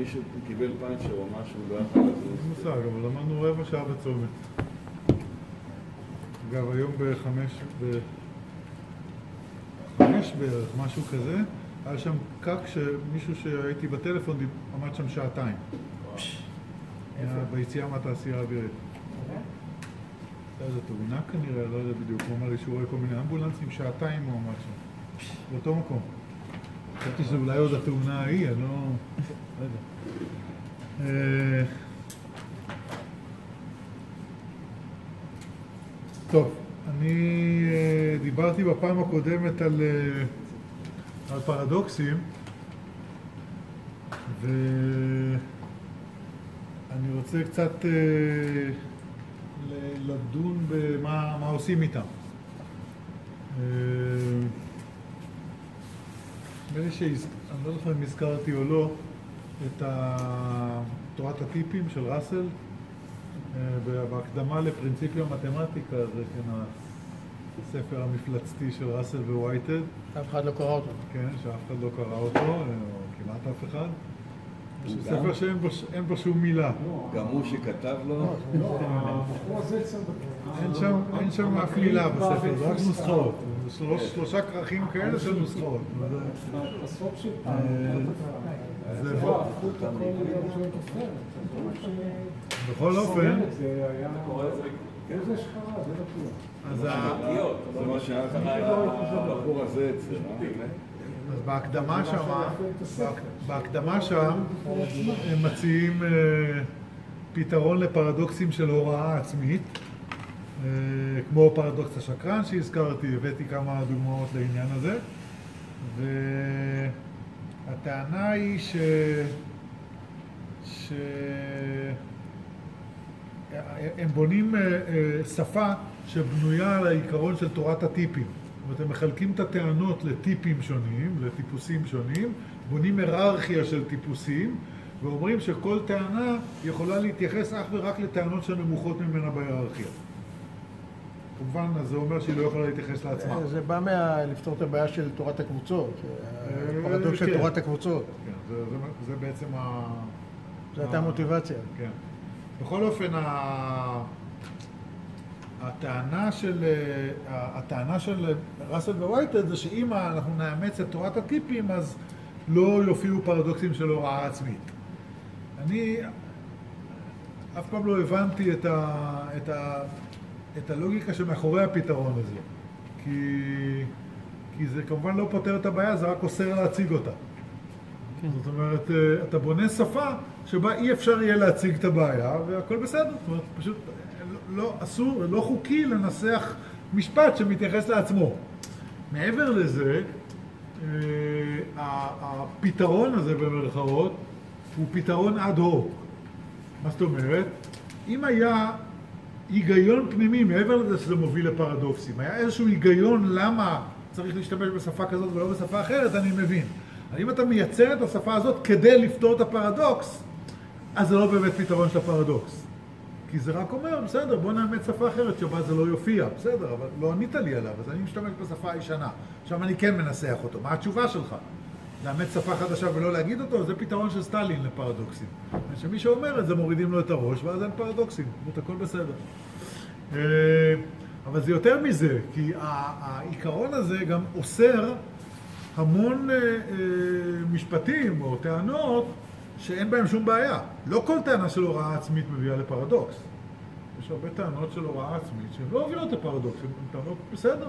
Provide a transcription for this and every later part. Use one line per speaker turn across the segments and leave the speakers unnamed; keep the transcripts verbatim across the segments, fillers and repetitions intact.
מישהו קיבל פאנצ'ר או משהו, לא יכול לזוז.
מושג, אבל למדנו רבע שעה בצומת. אגב, היום בחמש, בחמש בערך, משהו כזה, היה שם פקק שמישהו שהייתי בטלפון עמד שם שעתיים. ביציאה מהתעשייה האווירית. איזה תאונה כנראה, לא יודע בדיוק, הוא אמר לי שהוא רואה כל מיני אמבולנסים, שעתיים הוא עמד שם, באותו מקום. חשבתי שאולי עוד התאונה ההיא, אני לא... לא יודע. טוב, אני דיברתי בפעם הקודמת על, על פרדוקסים, ואני רוצה קצת לדון במה מה עושים איתם. נראה שאני לא זוכר אם הזכרתי או לא את תורת הטיפים של ראסל בהקדמה לפרינציפיה מתמטיקה, זה כן הספר המפלצתי של ראסל ווייטד.
אף אחד לא קרא אותו.
כן, שאף אחד לא קרא אותו, או כמעט אף אחד. זה ספר שאין בו שום מילה.
גם הוא שכתב לו?
אין שם אף מילה בספר, זה רק נוסחאות. שלושה כרכים כאלה של נוסחאות. בכל אופן,
זה מה שהיה הבחור הזה אצלנו.
אז בהקדמה שם, בהקדמה שם הם מציעים פתרון לפרדוקסים של הוראה עצמית, כמו פרדוקס השקרן שהזכרתי, הבאתי כמה דוגמאות לעניין הזה, והטענה היא ש... ש... הם בונים שפה שבנויה על העיקרון של תורת הטיפים. זאת אומרת, הם מחלקים את הטענות לטיפים שונים, לטיפוסים שונים, בונים היררכיה של טיפוסים, ואומרים שכל טענה יכולה להתייחס אך ורק לטענות שנמוכות ממנה בהיררכיה. כמובן, אז זה אומר שהיא לא יכולה להתייחס לעצמה.
זה בא לפתור את הבעיה של תורת הקבוצות, הפרדוקס של תורת הקבוצות.
כן, זה בעצם ה...
זו הייתה המוטיבציה.
כן. בכל אופן, הטענה של, הטענה של ראסל ווייטד זה שאם אנחנו נאמץ את תורת הטיפים, אז לא יופיעו פרדוקסים של הוראה עצמית. אני אף פעם לא הבנתי את, ה, את, ה, את הלוגיקה שמאחורי הפתרון הזה. כי, כי זה כמובן לא פותר את הבעיה, זה רק אוסר להציג אותה. כן. זאת אומרת, אתה בונה שפה שבה אי אפשר יהיה להציג את הבעיה, והכל בסדר. זאת אומרת, פשוט לא אסור, לא חוקי לנסח משפט שמתייחס לעצמו. מעבר לזה, הפתרון הזה במרכאות הוא פתרון אד הוק. מה זאת אומרת? אם היה היגיון פנימי, מעבר לזה שזה מוביל לפרדוקסים, היה איזשהו היגיון למה צריך להשתמש בשפה כזאת ולא בשפה אחרת, אני מבין. אבל אם אתה מייצר את השפה הזאת כדי לפתור את הפרדוקס, אז זה לא באמת פתרון של הפרדוקס. כי זה רק אומר, בסדר, בוא נאמץ שפה אחרת שבה זה לא יופיע. בסדר, אבל לא ענית לי עליו, אז אני משתמש בשפה הישנה. עכשיו אני כן מנסח אותו. מה התשובה שלך? לאמץ שפה חדשה ולא להגיד אותו? זה פתרון של סטלין לפרדוקסים. כשמי שאומר את זה מורידים לו את הראש, ואז אין פרדוקסים. זאת הכל בסדר. אבל זה יותר מזה, כי העיקרון הזה גם אוסר המון משפטים או טענות שאין בהם שום בעיה. לא כל טענה של הוראה עצמית מביאה לפרדוקס. יש הרבה טענות של הוראה עצמית שהן לא מביאות לפרדוקס, הן טענות בסדר.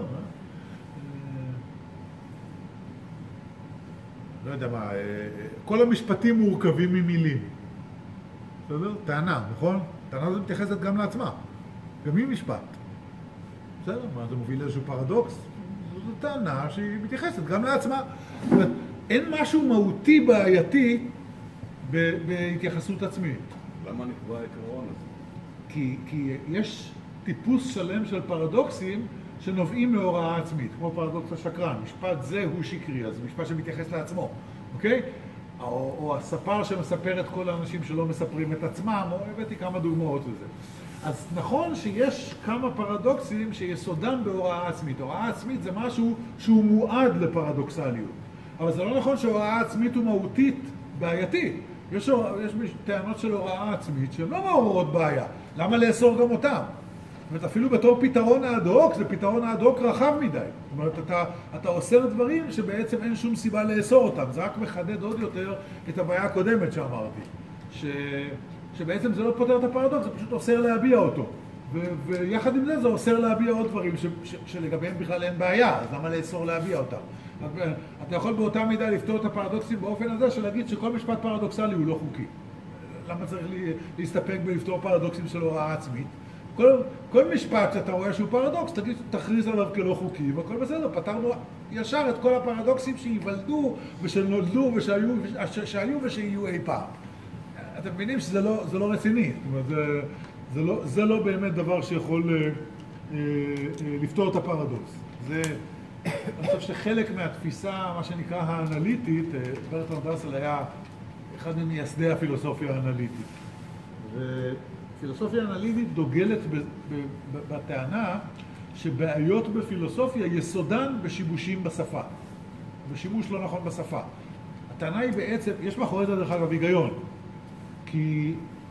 לא יודע מה, כל המשפטים מורכבים ממילים. בסדר? טענה, נכון? טענה זו מתייחסת גם לעצמה. גם היא משפט. בסדר? מה, זה מוביל לאיזשהו פרדוקס? זו טענה שהיא מתייחסת גם לעצמה. זאת אומרת, אין משהו מהותי בעייתי בהתייחסות עצמית.
למה נקבע העיקרון הזה?
כי, כי יש טיפוס שלם של פרדוקסים שנובעים מהוראה עצמית, כמו פרדוקס השקרן. משפט זה הוא שקרי, אז זה משפט שמתייחס לעצמו, אוקיי? או, או הספר שמספר את כל האנשים שלא מספרים את עצמם, או הבאתי כמה דוגמאות לזה. אז נכון שיש כמה פרדוקסים שיסודם בהוראה עצמית. הוראה עצמית זה משהו שהוא מועד לפרדוקסליות. אבל זה לא נכון שהוראה עצמית הוא מהותית בעייתית. יש, יש טענות של הוראה עצמית שהן לא מעוררות בעיה. למה לאסור גם אותם? זאת אומרת, אפילו בתור פתרון האד-הוק, זה פתרון האד-הוק רחב מדי. זאת אומרת, אתה, אתה אוסר דברים שבעצם אין שום סיבה לאסור אותם. זה רק מחדד עוד יותר את הבעיה הקודמת שאמרתי. ש, שבעצם זה לא פותר את הפרדוקס, זה פשוט אוסר להביע אותו. ו, ויחד עם זה, זה אוסר להביע עוד דברים ש, ש, שלגביהם בכלל אין בעיה. אז למה לאסור להביע אותם? אתה יכול באותה מידה לפתור את הפרדוקסים באופן הזה של להגיד שכל משפט פרדוקסלי הוא לא חוקי. למה צריך להסתפק בלפתור פרדוקסים של הוראה עצמית? כל, כל משפט שאתה רואה שהוא פרדוקס, תגיד, תכריז עליו כלא חוקי, והכל בסדר, פתרנו ישר את כל הפרדוקסים שיוולדו ושנולדו ושהיו, שהיו ושיהיו אי פעם. אתם מבינים שזה לא, זה לא רציני, זאת אומרת, זה, זה, לא, זה לא באמת דבר שיכול אה, אה, לפתור את הפרדוקס. זה, אני חושב שחלק מהתפיסה, מה שנקרא האנליטית, ברטרנד ראסל היה אחד ממייסדי הפילוסופיה האנליטית. ופילוסופיה אנליטית דוגלת ב- ב- ב- בטענה שבעיות בפילוסופיה יסודן בשיבושים בשפה, בשימוש לא נכון בשפה. הטענה היא בעצם, יש מאחורי זה דרך אגב היגיון, כי,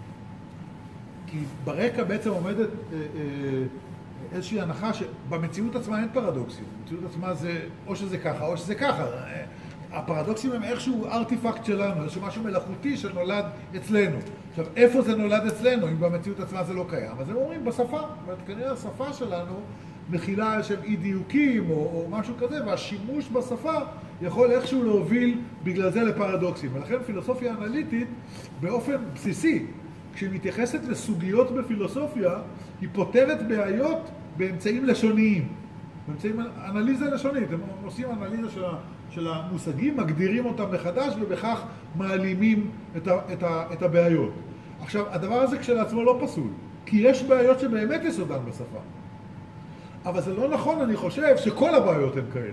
כי ברקע בעצם עומדת אה, אה, איזושהי הנחה שבמציאות עצמה אין פרדוקסים. במציאות עצמה זה או שזה ככה או שזה ככה. הפרדוקסים הם איכשהו ארטיפקט שלנו, איזשהו משהו מלאכותי שנולד אצלנו. עכשיו, איפה זה נולד אצלנו, אם במציאות עצמה זה לא קיים? אז הם אומרים בשפה. כנראה השפה שלנו מכילה של אי דיוקים או, או משהו כזה, והשימוש בשפה יכול איכשהו להוביל בגלל זה לפרדוקסים. ולכן פילוסופיה אנליטית באופן בסיסי, כשהיא מתייחסת לסוגיות בפילוסופיה, היא פותרת בעיות באמצעים לשוניים. באמצעים אנליזה לשונית. הם עושים אנליזה של, של המושגים, מגדירים אותם מחדש, ובכך מעלימים את, ה, את, ה, את הבעיות. עכשיו, הדבר הזה כשלעצמו לא פסול, כי יש בעיות שבאמת יסודן בשפה. אבל זה לא נכון, אני חושב, שכל הבעיות הן כאלה.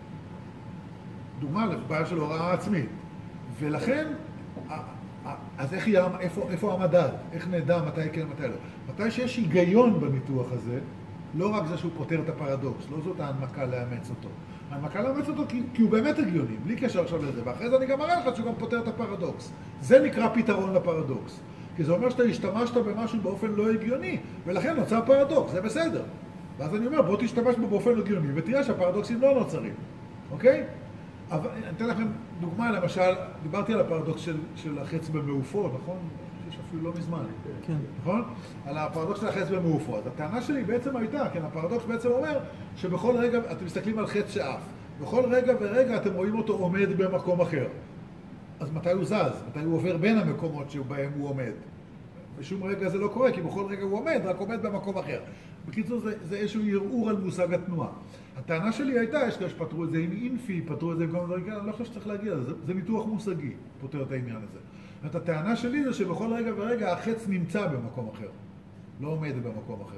דוגמה לבעיה של הוראה עצמית. ולכן, אז איך יהיה, איפה, איפה המדד? איך נדע מתי כן, מתי לא? מתי שיש היגיון בניתוח הזה, לא רק זה שהוא פותר את הפרדוקס, לא זאת ההנמקה לאמץ אותו. ההנמקה לאמץ אותו כי, כי הוא באמת הגיוני, בלי קשר עכשיו לזה, ואחרי זה אני גם אראה לך שהוא גם פותר את הפרדוקס. זה נקרא פתרון לפרדוקס. כי זה אומר שאתה השתמשת במשהו באופן לא הגיוני, ולכן נוצר פרדוקס, זה בסדר. ואז אני אומר, בוא תשתמש בו באופן הגיוני, ותראה שהפרדוקסים לא נוצרים, אוקיי? אבל אני אתן לכם דוגמה, למשל, דיברתי על הפרדוקס של, של החץ במעופו, נכון? יש אפילו לא מזמן, כן. נכון? על הפרדוקס של החץ במעופו. אז הטענה שלי בעצם הייתה, כן, הפרדוקס בעצם אומר שבכל רגע, אתם מסתכלים על חץ שאף, בכל רגע ורגע אתם רואים אותו עומד במקום אחר. אז מתי הוא זז? מתי הוא עובר בין המקומות שבהם הוא עומד? בשום רגע זה לא קורה, כי בכל רגע הוא עומד, רק עומד במקום אחר. בקיצור, זה, זה איזשהו ערעור על מושג התנועה. הטענה שלי הייתה, יש כאלה שפתרו את זה עם אינפי, פתרו את זה עם כל מיני, אני לא חושב שצריך להגיע לזה, זה, זה ניתוח מושגי, פותר את העניין הזה. זאת הטענה שלי זה שבכל רגע ורגע החץ נמצא במקום אחר, לא עומד במקום אחר.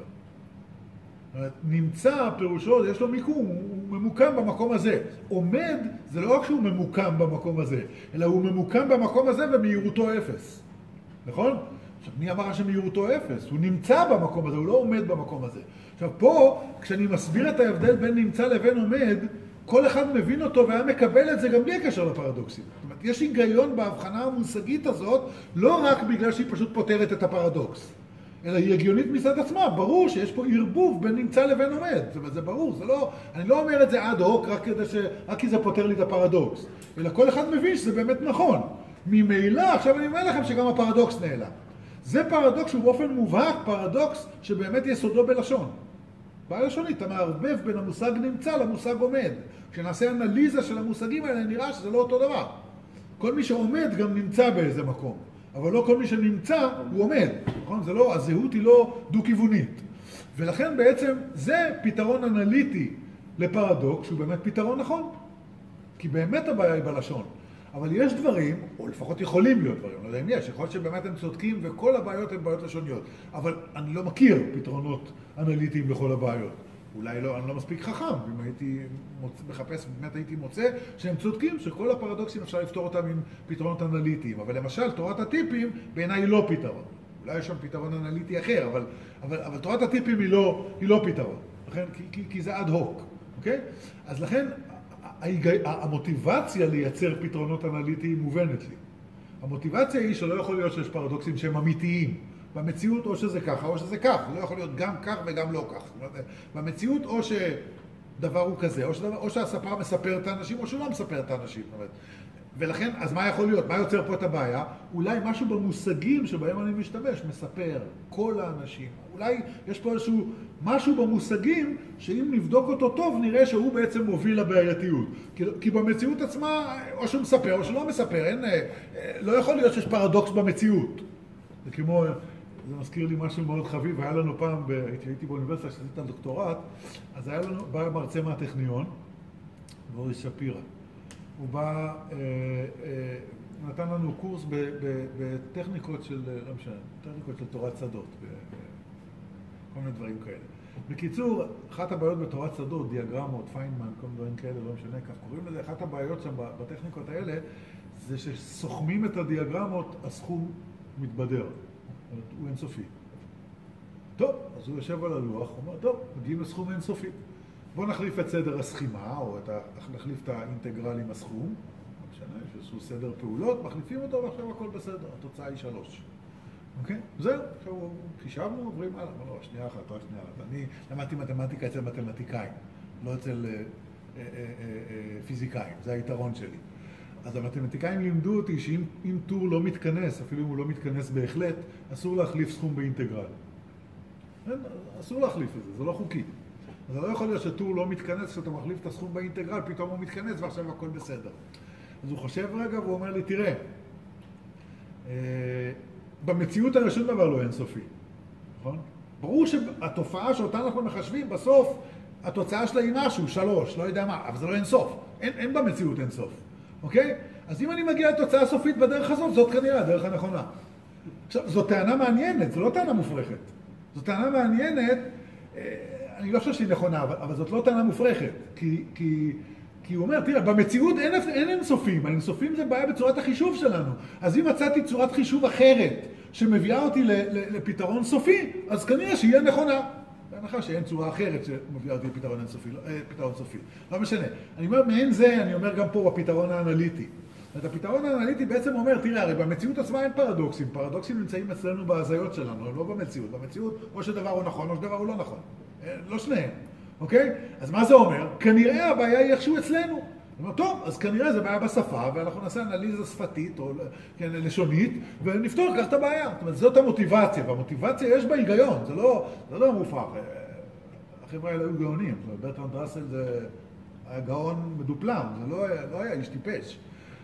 נמצא, פירושו, יש לו מיקום, הוא ממוקם במקום הזה. עומד, זה לא רק שהוא ממוקם במקום הזה, אלא הוא ממוקם במקום הזה ומהירותו אפס. נכון? עכשיו, מי אמר שמהירותו אפס? הוא נמצא במקום הזה, הוא לא עומד במקום הזה. עכשיו, פה, כשאני מסביר את ההבדל בין נמצא לבין עומד, כל אחד מבין אותו והיה מקבל את זה גם בלי הקשר לפרדוקסים. זאת אומרת, יש היגיון בהבחנה המושגית הזאת, לא רק בגלל שהיא פשוט פותרת את הפרדוקס, אלא היא הגיונית מצד עצמה. ברור שיש פה ערבוב בין נמצא לבין עומד. זאת אומרת, זה ברור, זה לא, אני לא אומר את זה עד הוק רק כדי ש, רק כי זה פותר לי את הפרדוקס, אלא כל אחד מבין שזה באמת נכון. ממילא, עכשיו אני אומר לכם שגם הפרדוקס נעלם. זה פרדוקס שהוא באופן מובהק, פרדוקס שבאמת יסודו בלשון. בעיה לשונית, אתה מערבב בין המושג נמצא למושג עומד. כשנעשה אנליזה של המושגים האלה, נראה שזה לא אותו דבר. כל מי שעומד גם נמצא באיזה מקום, אבל לא כל מי שנמצא הוא עומד. נכון? זה לא, הזהות היא לא דו-כיוונית. ולכן בעצם זה פתרון אנליטי לפרדוקס, שהוא באמת פתרון נכון. כי באמת הבעיה היא בלשון. אבל יש דברים, או לפחות יכולים להיות דברים, לא יודע אם יש, יכול להיות שבאמת הם צודקים וכל הבעיות הן בעיות לשוניות. אבל אני לא מכיר פתרונות אנליטיים לכל הבעיות. אולי לא, אני לא מספיק חכם, אם הייתי מוצ... מחפש, באמת הייתי מוצא שהם צודקים, שכל הפרדוקסים אפשר לפתור אותם עם פתרונות אנליטיים. אבל למשל, תורת הטיפים בעיניי היא לא פתרון. אולי יש שם פתרון אנליטי אחר, אבל, אבל, אבל תורת הטיפים היא לא, היא לא פתרון. לכן, כי, כי, כי זה אד הוק, אוקיי? אז לכן, המוטיבציה לייצר פתרונות אנליטיים מובנת לי. המוטיבציה היא שלא יכול להיות שיש פרדוקסים שהם אמיתיים. במציאות או שזה ככה או שזה כך, לא יכול להיות גם כך וגם לא כך. במציאות או שדבר הוא כזה, או, שדבר, או שהספר מספר את האנשים או שהוא לא מספר את האנשים. ולכן, אז מה יכול להיות? מה יוצר פה את הבעיה? אולי משהו במושגים שבהם אני משתמש, מספר, כל האנשים. אולי יש פה איזשהו משהו במושגים שאם נבדוק אותו טוב נראה שהוא בעצם מוביל לבעייתיות. כי, כי במציאות עצמה או שהוא מספר או שהוא לא מספר, אין, לא יכול להיות שיש פרדוקס במציאות. זה כמו, זה מזכיר לי משהו מאוד חביב, היה לנו פעם, הייתי באוניברסיטה שעשיתי את הדוקטורט, אז היה לנו, בא מרצה מהטכניון, בוריס שפירא. הוא בא, אה, אה, נתן לנו קורס ב, ב, בטכניקות של, לא משנה, טכניקות של תורת שדות, כל מיני דברים כאלה. בקיצור, אחת הבעיות בתורת שדות, דיאגרמות, פיינמן, כל מיני דברים כאלה, לא משנה, כך קוראים לזה, אחת הבעיות שם בטכניקות האלה, זה שסוכמים את הדיאגרמות, הסכום מתבדר, הוא אינסופי. טוב, אז הוא יושב על הלוח, הוא אומר, טוב, מגיעים לסכום אינסופי. בואו נחליף את סדר הסכימה, או את ה... נחליף את האינטגרל עם הסכום, לא משנה, יש איזשהו סדר פעולות, מחליפים אותו ועכשיו הכל בסדר, התוצאה היא שלוש. אוקיי? זהו, עכשיו חישבנו, עוברים הלאה, אבל לא, שנייה אחת, רק שנייה אחת. אני למדתי מתמטיקה אצל מתמטיקאים, לא אצל אה, אה, אה, אה, פיזיקאים, זה היתרון שלי. אז המתמטיקאים לימדו אותי שאם אם טור לא מתכנס, אפילו אם הוא לא מתכנס בהחלט, אסור להחליף סכום באינטגרל. אסור להחליף את זה, זה לא חוקי. אז לא יכול להיות שטור לא מתכנס, כשאתה מחליף את הסכום באינטגרל, פתאום הוא מתכנס ועכשיו הכל בסדר. אז הוא חושב רגע והוא אומר לי, תראה, במציאות הרי שום דבר לא אינסופי, נכון? ברור שהתופעה שאותה אנחנו מחשבים, בסוף התוצאה שלה היא משהו, שלוש, לא יודע מה, אבל זה לא אינסוף. אין, אין במציאות אינסוף, אוקיי? אז אם אני מגיע לתוצאה סופית בדרך הזאת, זאת כנראה הדרך הנכונה. עכשיו, זו טענה מעניינת, זו לא טענה מופרכת. זו טענה מעניינת, אני לא חושב שהיא נכונה, אבל, אבל זאת לא טענה מופרכת. כי, כי, כי הוא אומר, תראה, במציאות אין, אין אינסופים. האינסופים זה בעיה בצורת החישוב שלנו. אז אם מצאתי צורת חישוב אחרת, שמביאה אותי לפתרון סופי, אז כנראה שיהיה נכונה. בהנחה שאין צורה אחרת שמביאה אותי לפתרון אינסופי, פתרון סופי. לא משנה. אני אומר, מעין זה, אני אומר גם פה בפתרון האנליטי. את הפתרון האנליטי בעצם אומר, תראה, הרי במציאות עצמה אין פרדוקסים. פרדוקסים נמצאים אצלנו בהזיות שלנו, הם לא במציאות. במציאות, או שדבר הוא נכון, או שדבר הוא לא נכון. לא שניהם, אוקיי? אז מה זה אומר? כנראה הבעיה היא איכשהו אצלנו. אני אומר, טוב, אז כנראה זה בעיה בשפה, ואנחנו נעשה אנליזה שפתית או כן, לשונית, ונפתור כך את הבעיה. זאת אומרת, זאת המוטיבציה, והמוטיבציה יש בה היגיון, זה לא, זה לא מופרך. החבר'ה האלה היו גאונים, ברטרנד ראסל זה היה גאון מדופלם, זה לא, לא היה איש טיפש.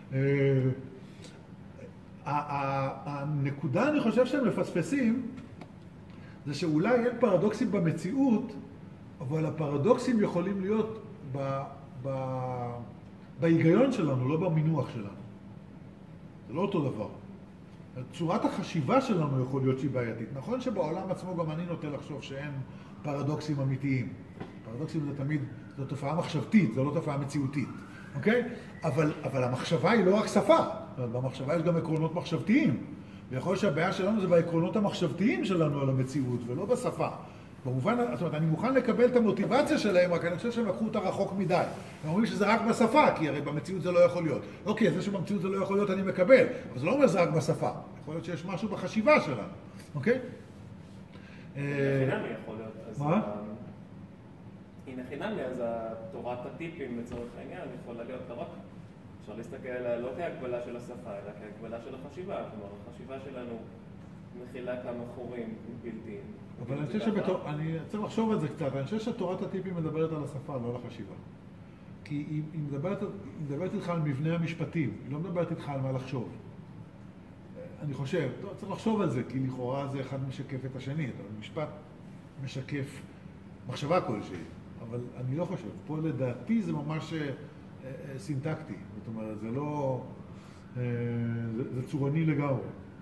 הנקודה, אני חושב שהם מפספסים, זה שאולי אין פרדוקסים במציאות, אבל הפרדוקסים יכולים להיות ב, ב, בהיגיון שלנו, לא במינוח שלנו. זה לא אותו דבר. צורת החשיבה שלנו יכול להיות שהיא בעייתית. נכון שבעולם עצמו גם אני נוטה לחשוב שאין פרדוקסים אמיתיים. פרדוקסים זה תמיד, זו תופעה מחשבתית, זו לא תופעה מציאותית. אוקיי? אבל, אבל המחשבה היא לא רק שפה. במחשבה יש גם עקרונות מחשבתיים. ויכול להיות שהבעיה שלנו זה בעקרונות המחשבתיים שלנו על המציאות, ולא בשפה. במובן, זאת אומרת, אני מוכן לקבל את המוטיבציה שלהם, רק אני חושב שהם לקחו אותה רחוק מדי. הם אומרים שזה רק בשפה, כי הרי במציאות זה לא יכול להיות. אוקיי, זה שבמציאות זה לא יכול להיות, אני מקבל. אבל זה לא אומר שזה רק בשפה. יכול להיות שיש משהו בחשיבה שלנו. אוקיי?
חינמי יכול להיות.
מה?
הנה חינמי, אז תורת הטיפים לצורך העניין יכולה להיות לא רק. אפשר להסתכל עליה לא כהגבלה של השפה, אלא כהגבלה של החשיבה. כלומר, החשיבה שלנו מכילה כמה חורים בלתיים.
אבל אני חושב שבתור, אני צריך לחשוב על זה קצת, אני חושב שתורת הטיפים מדברת על השפה, לא על החשיבה. כי היא, היא, מדברת, היא מדברת איתך על מבנה המשפטים, היא לא מדברת איתך על מה לחשוב. אני חושב, צריך לחשוב על זה, כי לכאורה זה אחד משקף את השני, אבל משפט משקף מחשבה כלשהי, אבל אני לא חושב. פה לדעתי זה ממש סינטקטי, זאת אומרת, זה לא, זה, זה צורני לגמרי.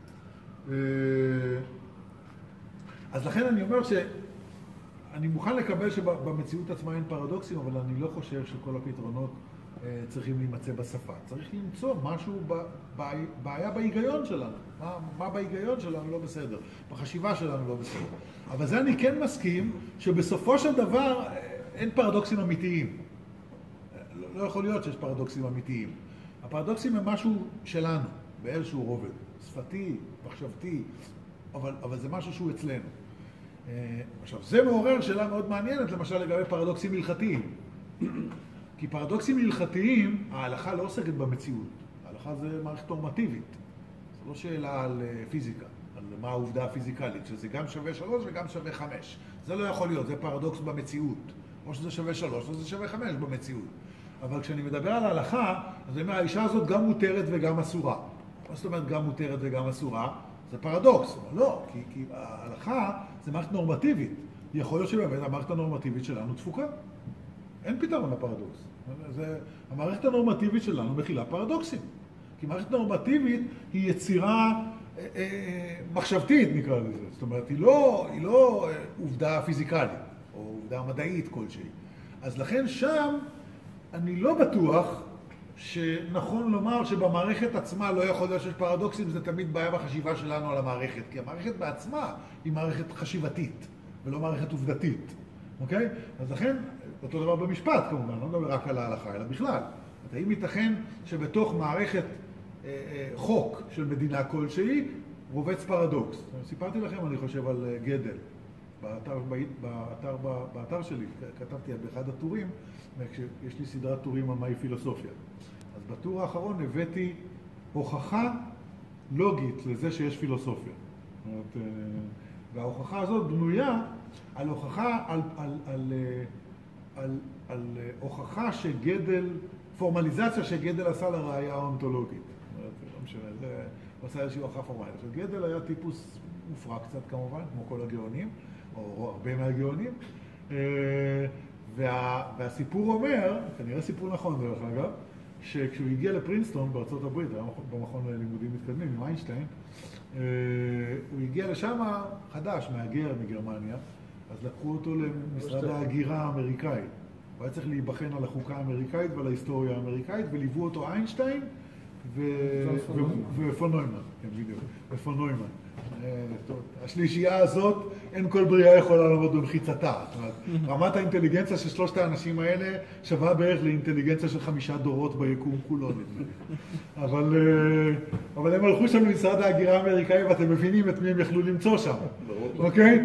אז לכן אני אומר שאני מוכן לקבל שבמציאות עצמה אין פרדוקסים, אבל אני לא חושב שכל הפתרונות צריכים להימצא בשפה. צריך למצוא משהו, בעיה בהיגיון שלנו. מה, מה בהיגיון שלנו לא בסדר, בחשיבה שלנו לא בסדר. אבל זה אני כן מסכים שבסופו של דבר אין פרדוקסים אמיתיים. לא, לא יכול להיות שיש פרדוקסים אמיתיים. הפרדוקסים הם משהו שלנו. באיזשהו רובד, שפתי, מחשבתי, אבל, אבל זה משהו שהוא אצלנו. עכשיו, זה מעורר שאלה מאוד מעניינת, למשל לגבי פרדוקסים הלכתיים. כי פרדוקסים הלכתיים, ההלכה לא עוסקת במציאות. ההלכה זה מערכת נורמטיבית. זו לא שאלה על פיזיקה, על מה העובדה הפיזיקלית, שזה גם שווה שלוש וגם שווה חמש. זה לא יכול להיות, זה פרדוקס במציאות. או שזה שווה שלוש, או שזה שווה חמש במציאות. אבל כשאני מדבר על ההלכה, אז אני אומר, האישה הזאת גם מותרת וגם אסורה. מה זאת אומרת גם מותרת וגם אסורה? זה פרדוקס. לא, כי, כי ההלכה זה מערכת נורמטיבית. יכול להיות שבאמת המערכת הנורמטיבית שלנו תפוקה. אין פתרון לפרדוקס. זה, המערכת הנורמטיבית שלנו מכילה פרדוקסים. כי מערכת נורמטיבית היא יצירה אה, אה, מחשבתית, נקרא לזה. זאת אומרת, היא לא, היא לא אה, עובדה פיזיקלית, או עובדה מדעית כלשהי. אז לכן שם אני לא בטוח שנכון לומר שבמערכת עצמה לא יכול להיות שיש פרדוקסים, זה תמיד בעיה בחשיבה שלנו על המערכת. כי המערכת בעצמה היא מערכת חשיבתית, ולא מערכת עובדתית. אוקיי? אז לכן, אותו דבר במשפט כמובן, לא מדבר רק על ההלכה, אלא בכלל. האם ייתכן שבתוך מערכת אה, אה, חוק של מדינה כלשהי, רובץ פרדוקס? סיפרתי לכם, אני חושב, על גדל. באתר, באתר, באתר שלי, כתבתי באחד הטורים, יש לי סדרת טורים על מהי פילוסופיה. אז בטור האחרון הבאתי הוכחה לוגית לזה שיש פילוסופיה. זאת אומרת, וההוכחה הזאת בנויה על הוכחה, על, על, על, על, על הוכחה שגדל, פורמליזציה שגדל עשה לראייה האונתולוגית. זאת אומרת, לא משנה, זה עושה איזושהי הוכחה פורמלית. עכשיו, גדל היה טיפוס מופרע קצת כמובן, כמו כל הגאונים, או הרבה מהגאונים, וה, והסיפור אומר, כנראה סיפור נכון דרך אגב, שכשהוא הגיע לפרינסטון בארצות הברית, היה במכון ללימודים מתקדמים עם איינשטיין, הוא הגיע לשם חדש, מהגר מגרמניה, אז לקחו אותו למשרד ההגירה האמריקאי. הוא היה צריך להיבחן על החוקה האמריקאית ועל ההיסטוריה האמריקאית, וליוו אותו איינשטיין ופון נוימן. כן, בדיוק, ופון נוימן. השלישייה הזאת, אין כל בריאה יכולה לעמוד במחיצתה. זאת אומרת, רמת האינטליגנציה של שלושת האנשים האלה שווה בערך לאינטליגנציה של חמישה דורות ביקום כולו, נדמה לי. אבל, אבל הם הלכו שם למשרד ההגירה האמריקאי, ואתם מבינים את מי הם יכלו למצוא שם. אוקיי?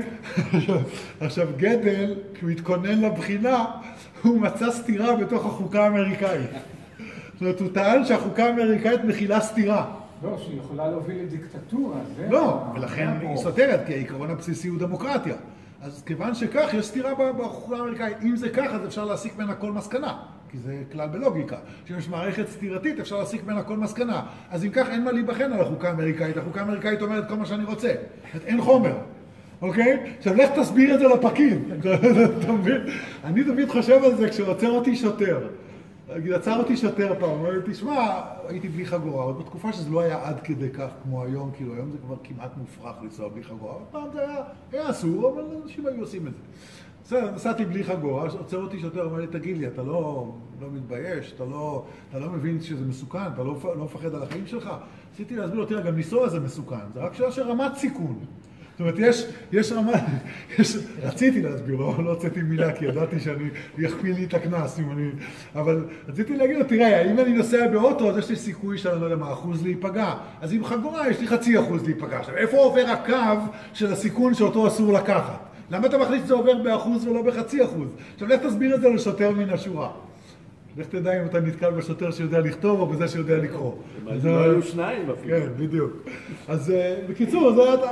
עכשיו, גדל, כשהוא התכונן לבחינה, הוא מצא סתירה בתוך החוקה האמריקאית. זאת אומרת, הוא טען שהחוקה האמריקאית מכילה סתירה.
לא, שהיא יכולה להוביל לדיקטטורה.
לא, ולכן היא סותרת, כי העיקרון הבסיסי הוא דמוקרטיה. אז כיוון שכך, יש סתירה בחוקה האמריקאית. אם זה כך, אז אפשר להסיק ממנה כל מסקנה, כי זה כלל בלוגיקה. שאם יש מערכת סתירתית, אפשר להסיק ממנה כל מסקנה. אז אם כך, אין מה להיבחן על החוקה האמריקאית. החוקה האמריקאית אומרת כל מה שאני רוצה. אין חומר. אוקיי? עכשיו, לך תסביר את זה לפקיד. אתה מבין? אני תמיד חושב על זה כשעוצר אותי שוטר. עצר אותי שוטר פעם, אומר לי, תשמע, הייתי בלי חגורה, עוד בתקופה שזה לא היה עד כדי כך כמו היום, כאילו היום זה כבר כמעט מופרך לנסוע בלי חגורה, אבל פעם זה היה, היה אסור, אבל אנשים היו עושים את זה. בסדר, נסעתי בלי חגורה, עוצר אותי שוטר, אומר לי, תגיד לי, אתה לא, לא מתבייש, אתה לא, אתה לא מבין שזה מסוכן, אתה לא, לא מפחד על החיים שלך? עשיתי להסביר לו, תראה, גם לנסוע זה מסוכן, זה רק שאלה של רמת סיכון. זאת אומרת, יש, יש רמה, יש, רציתי להסביר, לא, לא הוצאתי מילה, כי ידעתי שאני, יכפיל לי את הכנס, אם אני, אבל רציתי להגיד לו, תראה, אם אני נוסע באוטו, אז יש לי סיכוי שאני לא יודע מה, אחוז להיפגע. אז עם חגורה יש לי חצי אחוז להיפגע. עכשיו, איפה עובר הקו של הסיכון שאותו אסור לקחת? למה אתה מחליט שזה עובר באחוז ולא בחצי אחוז? עכשיו, לך תסביר את זה לשוטר מן השורה. לך תדע אם אתה נתקל בשוטר שיודע לכתוב או בזה שיודע לקרוא.
לא היו שניים אפילו.
כן, בדיוק. אז בקיצור,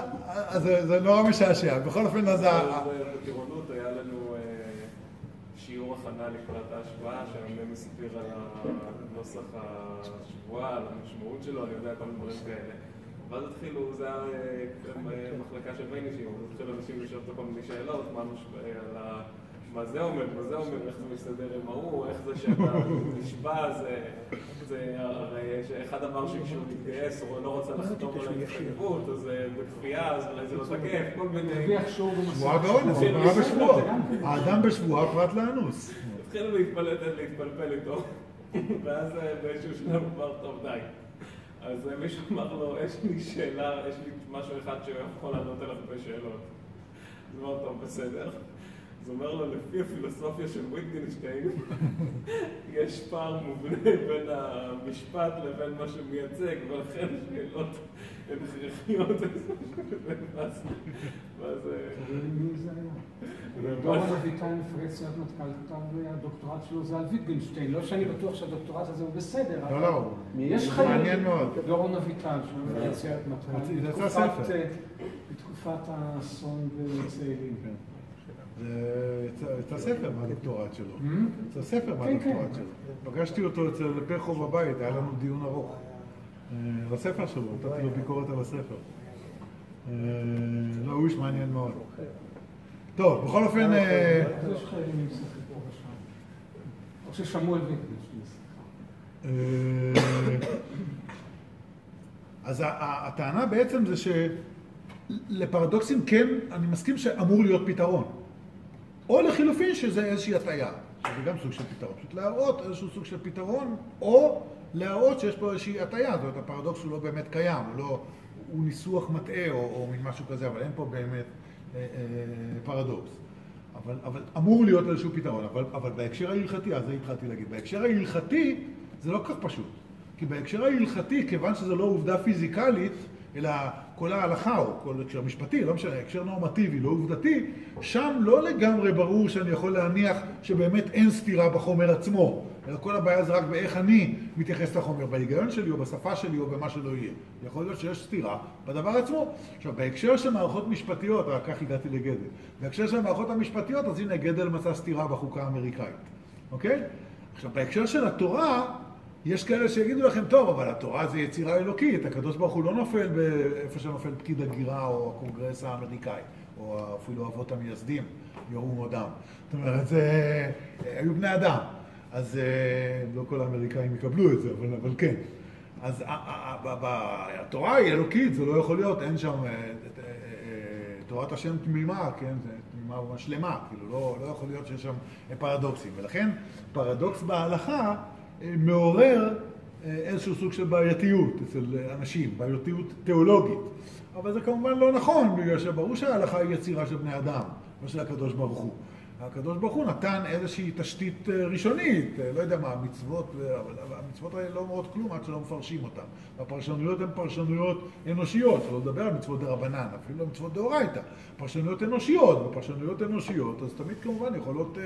זה נורא משעשע. בכל אופן, אז...
בטירונות היה לנו שיעור הכנה לקראת ההשוואה, שהמ"מ מספיר על הנוסח השבועה, על המשמעות שלו, אני יודע כל מיני דברים כאלה. ואז התחילו, זה היה מחלקה של ביינישים, אז התחילו אנשים לשאול כל מיני שאלות, מה על ה... מה זה אומר, מה זה אומר, איך זה מסתדר עם ההוא, איך זה שאתה נשבע, זה הרי שאחד אמר שכשהוא מתגייס או לא רוצה לחתום על ההתחייבות, אז בכפייה, אז אולי זה לא תקף, כל מיני...
שבועה באונס, שבועה בשבועה. האדם בשבועה פרט לאנוס.
התחילו להתפלפל איתו, ואז באיזשהו שלב כבר טוב די. אז מישהו אמר לו, יש לי שאלה, יש לי משהו אחד שיכול לענות עליו בשאלות. זה מאוד טוב, בסדר. אז אומר לו, לפי הפילוסופיה של ויטגנשטיין, יש פער מובנה בין המשפט לבין מה שמייצג, ולכן שאלות הן הכרחיות. מה זה?
מי זה היה? דורון אביטל מפרץ להיות מטכ"ל, הדוקטורט שלו זה על ויטגנשטיין. לא שאני בטוח שהדוקטורט הזה הוא בסדר,
לא, לא,
יש חיים.
מעניין מאוד.
דורון אביטל, שמפרץ להיות מטכ"ל.
זה יצא ספר.
בתקופת האסון בצאלים.
זה יצא ספר מהדוקטורט שלו. יצא ספר מהדוקטורט שלו. פגשתי אותו אצל פרחוב בבית, היה לנו דיון ארוך. על הספר שלו, נתתי לו ביקורת על הספר. לא, הוא איש מעניין מאוד. טוב, בכל אופן...
יש חיילים עם ספר פה ושם. או ששמואל ויטגנשטיין, סליחה.
אז הטענה בעצם זה שלפרדוקסים כן, אני מסכים שאמור להיות פתרון. או לחילופין שזה איזושהי הטעיה, שזה גם סוג של פתרון. פשוט להראות איזשהו סוג של פתרון, או להראות שיש פה איזושהי הטעיה. זאת אומרת, הפרדוקס הוא לא באמת קיים, הוא, לא, הוא ניסוח מטעה או, או מין משהו כזה, אבל אין פה באמת אה, אה, פרדוקס. אבל, אבל אמור להיות איזשהו פתרון. אבל, אבל בהקשר ההלכתי, אז זה התחלתי להגיד, בהקשר ההלכתי זה לא כך פשוט. כי בהקשר ההלכתי, כיוון שזה לא עובדה פיזיקלית, אלא כל ההלכה או כל הקשר משפטי, לא משנה, הקשר נורמטיבי, לא עובדתי, שם לא לגמרי ברור שאני יכול להניח שבאמת אין סתירה בחומר עצמו. אלא כל הבעיה זה רק באיך אני מתייחס לחומר, בהיגיון שלי או בשפה שלי או במה שלא יהיה. יכול להיות שיש סתירה בדבר עצמו. עכשיו, בהקשר של מערכות משפטיות, רק כך הגעתי לגדל, בהקשר של מערכות המשפטיות, אז הנה גדל מצא סתירה בחוקה האמריקאית. אוקיי? עכשיו, בהקשר של התורה, יש כאלה שיגידו לכם, טוב, אבל התורה זה יצירה אלוקית, הקדוש ברוך הוא לא נופל באיפה שנופל פקיד הגירה או הקונגרס האמריקאי, או אפילו אבות המייסדים, ירום עודם. זאת אומרת, זה, היו בני אדם, אז לא כל האמריקאים יקבלו את זה, אבל, אבל כן. אז התורה היא אלוקית, זה לא יכול להיות, אין שם תורת השם תמימה, כן, זה תמימה ממש שלמה, כאילו לא, לא יכול להיות שיש שם פרדוקסים, ולכן פרדוקס בהלכה מעורר איזשהו סוג של בעייתיות אצל אנשים, בעייתיות תיאולוגית. אבל זה כמובן לא נכון, בגלל שברור שההלכה היא יצירה של בני אדם, לא של הקדוש ברוך הוא. הקדוש ברוך הוא נתן איזושהי תשתית ראשונית, לא יודע מה, המצוות, אבל המצוות האלה לא אומרות כלום עד שלא מפרשים אותן. הפרשנויות הן פרשנויות אנושיות, שלא לדבר על מצוות דרבנן, אפילו לא מצוות דאורייתא. פרשנויות אנושיות, ופרשנויות אנושיות, אז תמיד כמובן יכולות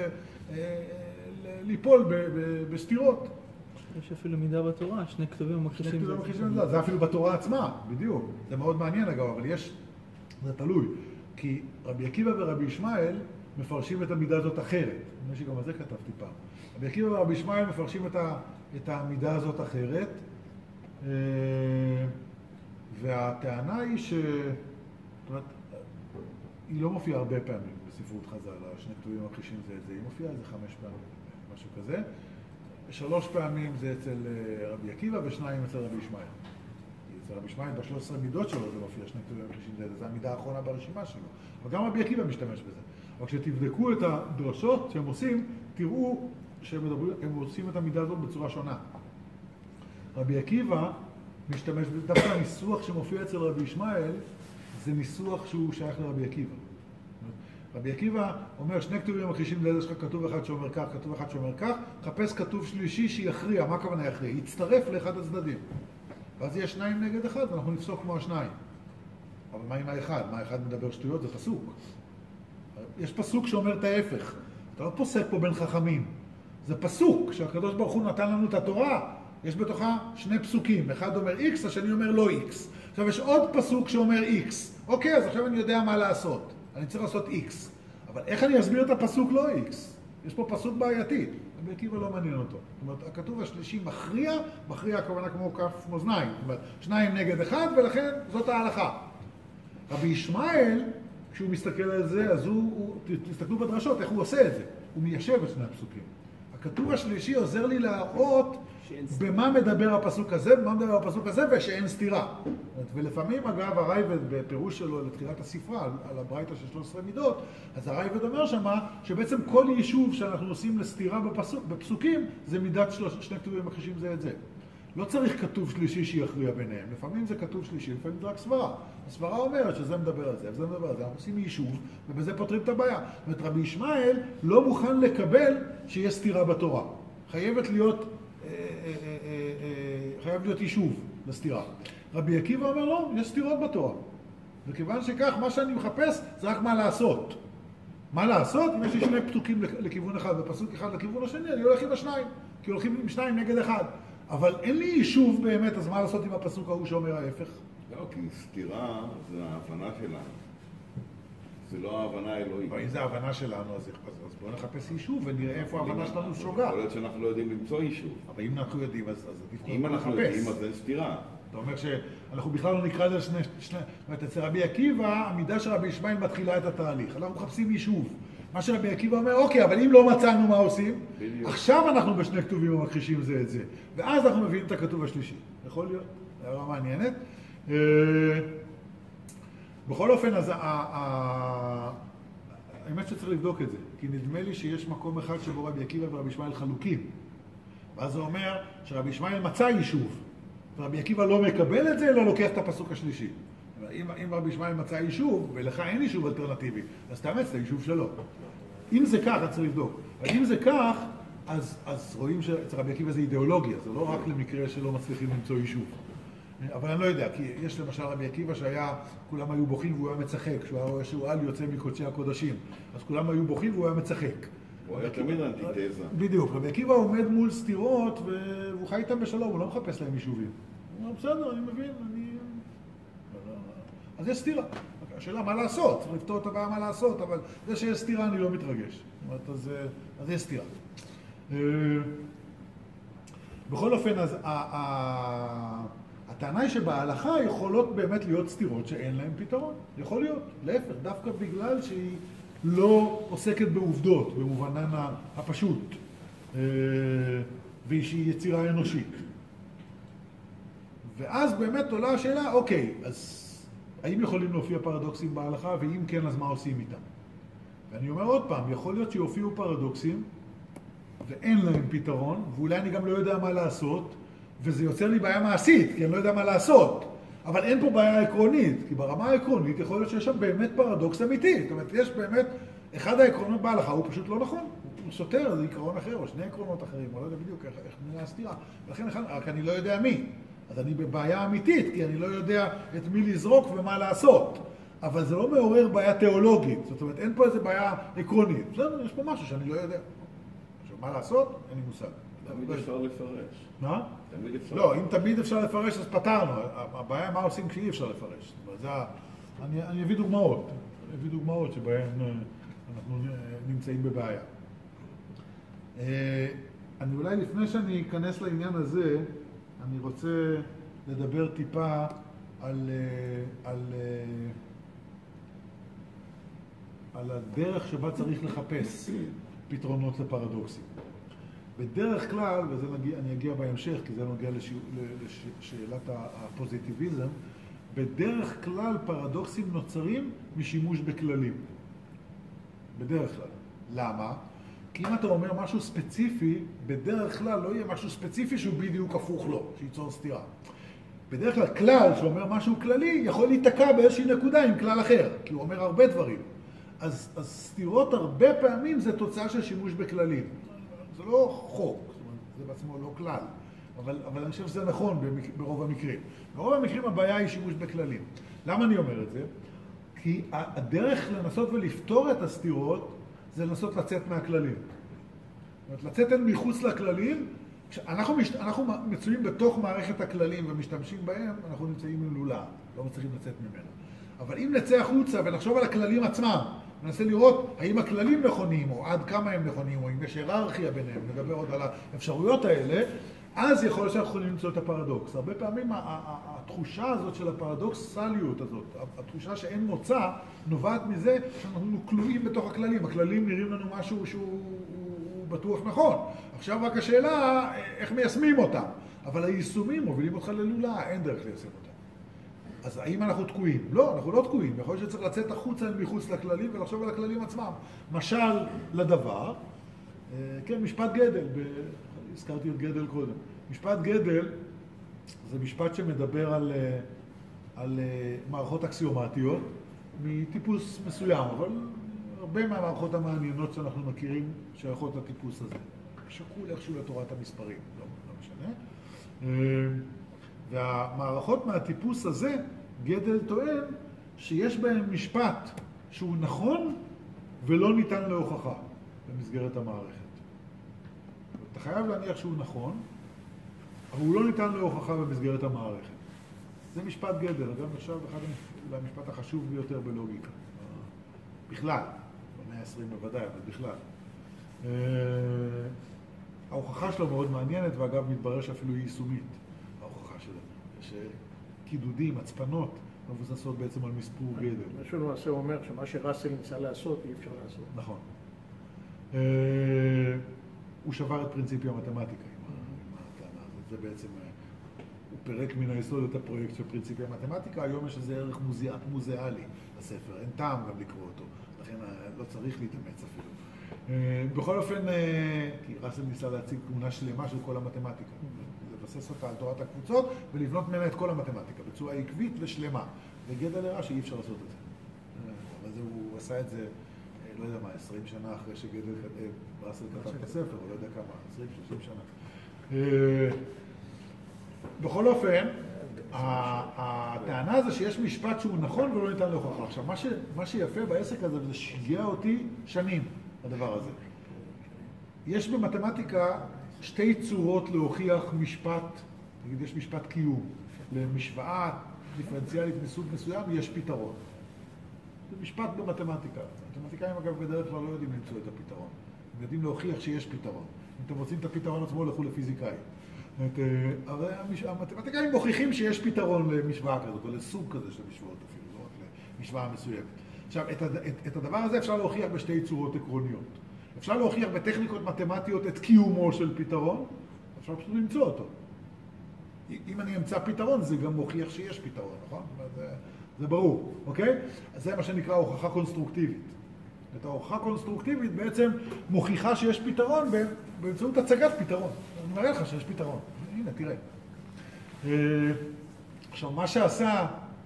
ליפול בסתירות.
יש אפילו מידה בתורה, שני כתובים המכחישים
זה. זה אפילו בתורה עצמה, בדיוק. זה מאוד מעניין אגב, אבל יש, זה תלוי. כי רבי עקיבא ורבי ישמעאל מפרשים את המידה הזאת אחרת. אני חושב שגם על זה כתבתי פעם. רבי עקיבא ורבי ישמעאל מפרשים את, ה, את המידה הזאת אחרת. והטענה היא ש... זאת אומרת, היא לא מופיעה הרבה פעמים בספרות חז"ל, שני כתובים המכחישים זה את זה. היא מופיעה איזה חמש פעמים, משהו כזה. שלוש פעמים זה אצל רבי עקיבא ושניים אצל רבי ישמעאל. אצל רבי ישמעאל בשלוש עשרה מידות שלו זה מופיע, שני כתובים המכחישים זה את זה. זה המידה האחרונה ברשימה שלו. אבל גם רבי עקיבא משתמש בזה. אבל כשתבדקו את הדרשות שהם עושים, תראו שהם מדברים, הם עושים את המידה הזאת בצורה שונה. רבי עקיבא משתמש, דווקא הניסוח שמופיע אצל רבי ישמעאל, זה ניסוח שהוא שייך לרבי עקיבא. רבי עקיבא אומר, שני כתובים המכחישים זה, יש לך כתוב אחד שאומר כך, כתוב אחד שאומר כך, חפש כתוב שלישי שיכריע, מה הכוונה יכריע? יצטרף לאחד הצדדים. ואז יש שניים נגד אחד, ואנחנו נפסוק כמו השניים. אבל מה עם האחד? מה האחד מדבר שטויות? זה פסוק. יש פסוק שאומר את ההפך. אתה לא פוסק פה בין חכמים. זה פסוק שהקדוש ברוך הוא נתן לנו את התורה. יש בתוכה שני פסוקים. אחד אומר X, השני אומר לא X. עכשיו יש עוד פסוק שאומר X. אוקיי, אז עכשיו אני יודע מה לעשות. אני צריך לעשות X. אבל איך אני אסביר את הפסוק לא X? יש פה פסוק בעייתי. רבי עקיבא לא מעניין אותו. זאת אומרת, הכתוב השלישי מכריע, מכריע הכוונה כמו כף מאזניים. זאת אומרת, שניים נגד אחד, ולכן זאת ההלכה. רבי ישמעאל, כשהוא מסתכל על זה, אז הוא, הוא, תסתכלו בדרשות, איך הוא עושה את זה. הוא מיישב את שני הפסוקים. הכתוב השלישי עוזר לי להראות במה מדבר הפסוק הזה, במה מדבר הפסוק הזה, ושאין סתירה. ולפעמים, אגב, הרייבד בפירוש שלו לתחילת הספרה, על, על הברייתא של שלוש עשרה מידות, אז הרייבד אומר שמה, שבעצם כל יישוב שאנחנו עושים לסתירה בפסוק, בפסוקים, זה מידת שלוש, שני כתובים מכחישים זה את זה. לא צריך כתוב שלישי שיכריע ביניהם. לפעמים זה כתוב שלישי, לפעמים זה רק סברה. הסברה אומרת שזה מדבר על זה, וזה מדבר על זה. אנחנו עושים יישוב, ובזה פותרים את הבעיה. זאת אומרת, רבי ישמעאל לא מוכן לקבל שיש סתירה בתורה. חייבת להיות, אה, אה, אה, אה, חייב להיות יישוב לסתירה. רבי עקיבא אומר לא, יש סתירות בתורה. וכיוון שכך, מה שאני מחפש זה רק מה לעשות. מה לעשות? אם יש לי שני פסוקים לכיוון אחד ופסוק אחד לכיוון השני, אני הולך עם השניים, כי הולכים עם שניים נגד אחד. אבל אין לי יישוב באמת, אז מה לעשות עם הפסוק ההוא שאומר ההפך?
לא, כי סתירה זה ההבנה שלנו. זה לא ההבנה האלוהית.
אם זה ההבנה שלנו, אז בואו נחפש יישוב ונראה איפה ההבנה שלנו שוגה.
יכול להיות שאנחנו לא יודעים למצוא יישוב.
אבל אם אנחנו יודעים, אז עדיף
אם אנחנו יודעים, אז אין סתירה.
אתה אומר שאנחנו בכלל לא נקרא לזה שני... זאת אומרת, אצל רבי עקיבא, המידה של רבי ישמעאל מתחילה את התהליך. אנחנו מחפשים יישוב. מה שרבי עקיבא אומר, אוקיי, אבל אם לא מצאנו מה עושים, בדיוק. עכשיו אנחנו בשני כתובים ומכחישים זה את זה. ואז אנחנו מביאים את הכתוב השלישי. יכול להיות? זה הרמה מעניינת. בכל אופן, אז האמת שצריך לבדוק את זה. כי נדמה לי שיש מקום אחד שבו רבי עקיבא ורבי ישמעאל חלוקים. ואז זה אומר שרבי ישמעאל מצא יישוב. ורבי עקיבא לא מקבל את זה, אלא לוקח את הפסוק השלישי. אם, אם רבי ישמעאל מצא יישוב, ולך אין יישוב אלטרנטיבי, אז תאמץ את היישוב שלו. אם זה כך, אז צריך לבדוק. אבל אם זה כך, אז, אז רואים שאצל רבי עקיבא זה אידיאולוגיה, זה לא רק למקרה שלא מצליחים למצוא יישוב. אבל אני לא יודע, כי יש למשל רבי עקיבא שהיה, כולם היו בוכים והוא היה מצחק, כשהוא היה שועל יוצא מקודשי הקודשים, אז כולם היו בוכים והוא היה מצחק.
הוא היה תמיד אנטיתזה.
בדיוק, רבי עקיבא עומד מול סתירות והוא חי איתם בשלום, הוא לא מחפש להם יישובים. הוא אומר, בסדר, אני מבין, אני... אז יש סתירה. השאלה מה לעשות, צריך לפתור את הבעיה מה לעשות, אבל זה שיש סתירה אני לא מתרגש. זאת אומרת, אז, אז יש סתירה. בכל אופן, אז הטענה היא שבהלכה יכולות באמת להיות סתירות שאין להן פתרון. יכול להיות, להפך, דווקא בגלל שהיא לא עוסקת בעובדות, במובנן הפשוט, ושהיא יצירה אנושית. ואז באמת עולה השאלה, אוקיי, אז האם יכולים להופיע פרדוקסים בהלכה, ואם כן, אז מה עושים איתם? ואני אומר עוד פעם, יכול להיות שיופיעו פרדוקסים, ואין להם פתרון, ואולי אני גם לא יודע מה לעשות, וזה יוצר לי בעיה מעשית, כי אני לא יודע מה לעשות. אבל אין פה בעיה עקרונית, כי ברמה העקרונית יכול להיות שיש שם באמת פרדוקס אמיתי. זאת אומרת, יש באמת, אחד העקרונות בהלכה הוא פשוט לא נכון. הוא סותר, זה עקרון אחר, או שני עקרונות אחרים, אני לא יודע בדיוק איך, איך נראה הסתירה. ולכן, רק אני לא יודע מי. אז אני בבעיה אמיתית, כי אני לא יודע את מי לזרוק ומה לעשות. אבל זה לא מעורר בעיה תיאולוגית. זאת אומרת, אין פה איזו בעיה עקרונית. בסדר, יש פה משהו שאני לא יודע. עכשיו, מה לעשות? אין לי מושג.
תמיד אפשר לפרש.
מה?
תמיד אפשר.
לא, אם תמיד אפשר לפרש, אז פתרנו. הבעיה מה עושים כשאי אפשר לפרש. זאת אומרת, זה... אני, אני אביא דוגמאות. אני אביא דוגמאות שבהן אנחנו נמצאים בבעיה. אני אולי לפני שאני אכנס לעניין הזה, אני רוצה לדבר טיפה על, על, על הדרך שבה צריך לחפש פתרונות לפרדוקסים. בדרך כלל, וזה נגיע, אני אגיע בהמשך, כי זה נוגע לש, לשאלת הפוזיטיביזם, בדרך כלל פרדוקסים נוצרים משימוש בכללים. בדרך כלל. למה? כי אם אתה אומר משהו ספציפי, בדרך כלל לא יהיה משהו ספציפי שהוא בדיוק הפוך לו, שייצור סתירה. בדרך כלל כלל שאומר משהו כללי יכול להיתקע באיזושהי נקודה עם כלל אחר, כי הוא אומר הרבה דברים. אז, אז סתירות הרבה פעמים זה תוצאה של שימוש בכללים. זה לא חוק, זאת אומרת, זה בעצמו לא כלל, אבל, אבל אני חושב שזה נכון ברוב המקרים. ברוב המקרים הבעיה היא שימוש בכללים. למה אני אומר את זה? כי הדרך לנסות ולפתור את הסתירות זה לנסות לצאת מהכללים. זאת אומרת, לצאת אין מחוץ לכללים, כשאנחנו מש... אנחנו מצויים בתוך מערכת הכללים ומשתמשים בהם, אנחנו נמצאים מלולה, לא מצליחים לצאת ממנה. אבל אם נצא החוצה ונחשוב על הכללים עצמם, ננסה לראות האם הכללים נכונים, או עד כמה הם נכונים, או אם יש היררכיה ביניהם, נדבר עוד על האפשרויות האלה, אז יכול להיות שאנחנו יכולים למצוא את הפרדוקס. הרבה פעמים התחושה הזאת של הפרדוקסליות הזאת, התחושה שאין מוצא, נובעת מזה שאנחנו כלואים בתוך הכללים. הכללים נראים לנו משהו שהוא בטוח נכון. עכשיו רק השאלה, איך מיישמים אותם. אבל היישומים מובילים אותך ללולה, אין דרך ליישם אותם. אז האם אנחנו תקועים? לא, אנחנו לא תקועים. יכול להיות שצריך לצאת החוצה מחוץ לכללים ולחשוב על הכללים עצמם. משל לדבר, כן, משפט גדל, ב... הזכרתי את גדל קודם. משפט גדל זה משפט שמדבר על, על מערכות אקסיומטיות מטיפוס מסוים, אבל הרבה מהמערכות המעניינות שאנחנו מכירים שייכות לטיפוס הזה. שקול איכשהו לתורת המספרים, לא, לא משנה. והמערכות מהטיפוס הזה, גדל טוען שיש בהם משפט שהוא נכון ולא ניתן להוכחה במסגרת המערכת. אתה חייב להניח שהוא נכון, אבל הוא לא ניתן להוכחה במסגרת המערכת. זה משפט גדל, אגב נחשב אחד המשפט החשוב ביותר בלוגיקה. בכלל, במאה ה-עשרים בוודאי, אבל בכלל. ההוכחה שלו מאוד מעניינת, ואגב מתברר שאפילו היא יישומית, ההוכחה שלו. יש קידודים, הצפנות, מבוססות בעצם על מספור גדל.
משהו למעשה אומר שמה שראסל ניסה לעשות, אי אפשר לעשות.
נכון. הוא שבר את פרינציפי המתמטיקה עם הטענה הזאת. זה בעצם, הוא פירק מן היסוד את הפרויקט של פרינציפי המתמטיקה. היום יש איזה ערך מוזיאלי לספר, אין טעם גם לקרוא אותו, לכן לא צריך להתאמץ אפילו. בכל אופן, כי ראסל ניסה להציג תמונה שלמה של כל המתמטיקה. לבסס אותה על תורת הקבוצות ולבנות ממנה את כל המתמטיקה בצורה עקבית ושלמה. וגדל הראה שאי אפשר לעשות את זה. אבל זה, הוא עשה את זה, לא יודע מה, עשרים שנה אחרי שגדל ראסל כתב את הספר, או לא יודע כמה, עשרים שלושים שנה. בכל אופן, הטענה זה שיש משפט שהוא נכון ולא ניתן להוכחה. עכשיו, מה שיפה בעסק הזה, וזה שיגע אותי שנים, הדבר הזה. יש במתמטיקה שתי צורות להוכיח משפט, נגיד יש משפט קיום, למשוואה דיפרנציאלית מסוג מסוים יש פתרון. זה משפט במתמטיקה. מתמטיקאים אגב בדרך כלל לא יודעים למצוא את הפתרון. הם יודעים להוכיח שיש פתרון. אם אתם רוצים את הפתרון עצמו, לכו לפיזיקאי. הרי המתמטיקאים מוכיחים שיש פתרון למשוואה כזאת, או לסוג כזה של משוואות אפילו, לא רק למשוואה מסוימת. עכשיו, את, את, את הדבר הזה אפשר להוכיח בשתי צורות עקרוניות. אפשר להוכיח בטכניקות מתמטיות את קיומו של פתרון, אפשר פשוט למצוא אותו. אם אני אמצא פתרון, זה גם מוכיח שיש פתרון, נכון? זה, זה ברור, אוקיי? אז זה מה שנקרא הוכחה קונסטרוקטיבית. את ההוכחה הקונסטרוקטיבית בעצם מוכיחה שיש פתרון באמצעות הצגת פתרון. אני מראה לך שיש פתרון. הנה, תראה. עכשיו, מה שעשה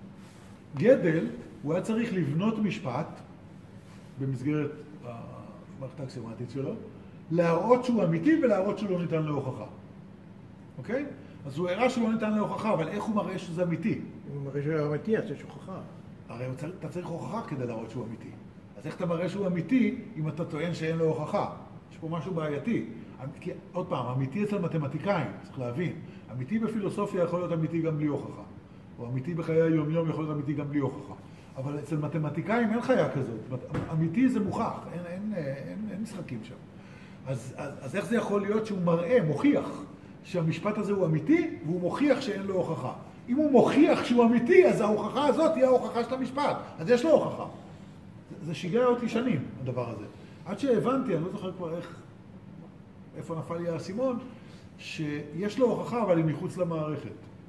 גדל, הוא היה צריך לבנות משפט במסגרת המערכת האקסיומטית שלו, להראות שהוא אמיתי ולהראות שהוא לא ניתן להוכחה. אוקיי? אז הוא הראה שהוא לא ניתן להוכחה, אבל איך הוא מראה שזה אמיתי?
הוא מראה שהוא אמיתי, אז יש הוכחה.
הרי אתה צריך הוכחה כדי להראות שהוא אמיתי. אז איך אתה מראה שהוא אמיתי אם אתה טוען שאין לו הוכחה? יש פה משהו בעייתי. כי, עוד פעם, אמיתי אצל מתמטיקאים, צריך להבין. אמיתי בפילוסופיה יכול להיות אמיתי גם בלי הוכחה. או אמיתי בחיי היום-יום יכול להיות אמיתי גם בלי הוכחה. אבל אצל מתמטיקאים אין חיה כזאת. אמיתי זה מוכח, אין, אין, אין, אין משחקים שם. אז, אז, אז איך זה יכול להיות שהוא מראה, מוכיח, שהמשפט הזה הוא אמיתי, והוא מוכיח שאין לו הוכחה. אם הוא מוכיח שהוא אמיתי, אז ההוכחה הזאת היא ההוכחה של המשפט. אז יש לו הוכחה. זה, זה שיגע אותי שנים, הדבר הזה. עד שהבנתי, אני לא זוכר כבר איך, איפה נפל לי האסימון, שיש לו הוכחה, אבל היא מחוץ למערכת.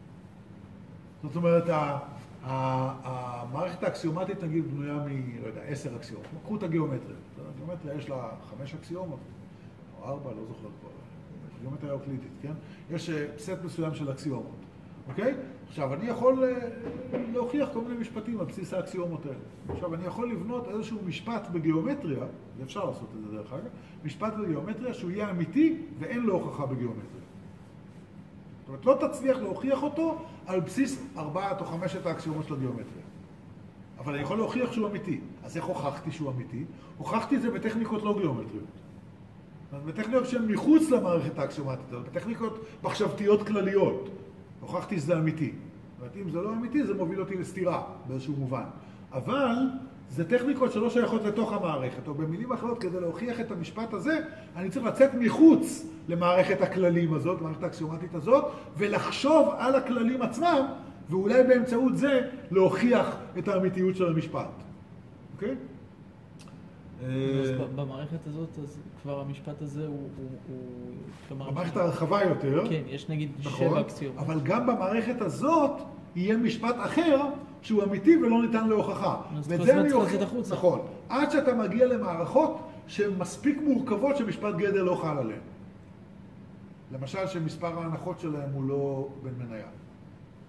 זאת אומרת, המערכת האקסיומטית, נגיד, בנויה מ, לא יודע, עשר אקסיומות. קחו את הגיאומטריה. הגיאומטריה יש לה חמש אקסיומות, או ארבע, לא זוכר כבר. גיאומטריה אוקלידית, כן? יש סט מסוים של אקסיומות, אוקיי? עכשיו, אני יכול להוכיח כל מיני משפטים על בסיס האקסיומות האלה. עכשיו, אני יכול לבנות איזשהו משפט בגיאומטריה, ואפשר לעשות את זה דרך אגב, משפט בגיאומטריה שהוא יהיה אמיתי ואין לו הוכחה בגיאומטריה. זאת אומרת, לא תצליח להוכיח אותו על בסיס ארבעת או חמשת האקסיומות של הגיאומטריה. אבל אני יכול להוכיח שהוא אמיתי. אז איך הוכחתי שהוא אמיתי? הוכחתי את זה בטכניקות לא גיאומטריות. בטכניקות שהן מחוץ למערכת האקסיומטית, בטכניקות מחשבתיות כלליות. הוכחתי שזה אמיתי. זאת אומרת, אם זה לא אמיתי, זה מוביל אותי לסתירה באיזשהו מובן. אבל זה טכניקות שלא שייכות לתוך המערכת, או במילים אחרות, כדי להוכיח את המשפט הזה, אני צריך לצאת מחוץ למערכת הכללים הזאת, למערכת האקסיומטית הזאת, ולחשוב על הכללים עצמם, ואולי באמצעות זה להוכיח את האמיתיות של המשפט. אוקיי?
אז במערכת הזאת, אז כבר המשפט הזה הוא...
במערכת הרחבה יותר.
כן, יש נגיד שבע אקסיומות.
אבל גם במערכת הזאת יהיה משפט אחר שהוא אמיתי ולא ניתן להוכחה.
אז כל הזמן צריך לצאת החוצה.
נכון. עד שאתה מגיע למערכות שהן מספיק מורכבות שמשפט גדל לא חל עליהן. למשל שמספר ההנחות שלהם הוא לא בן מניה.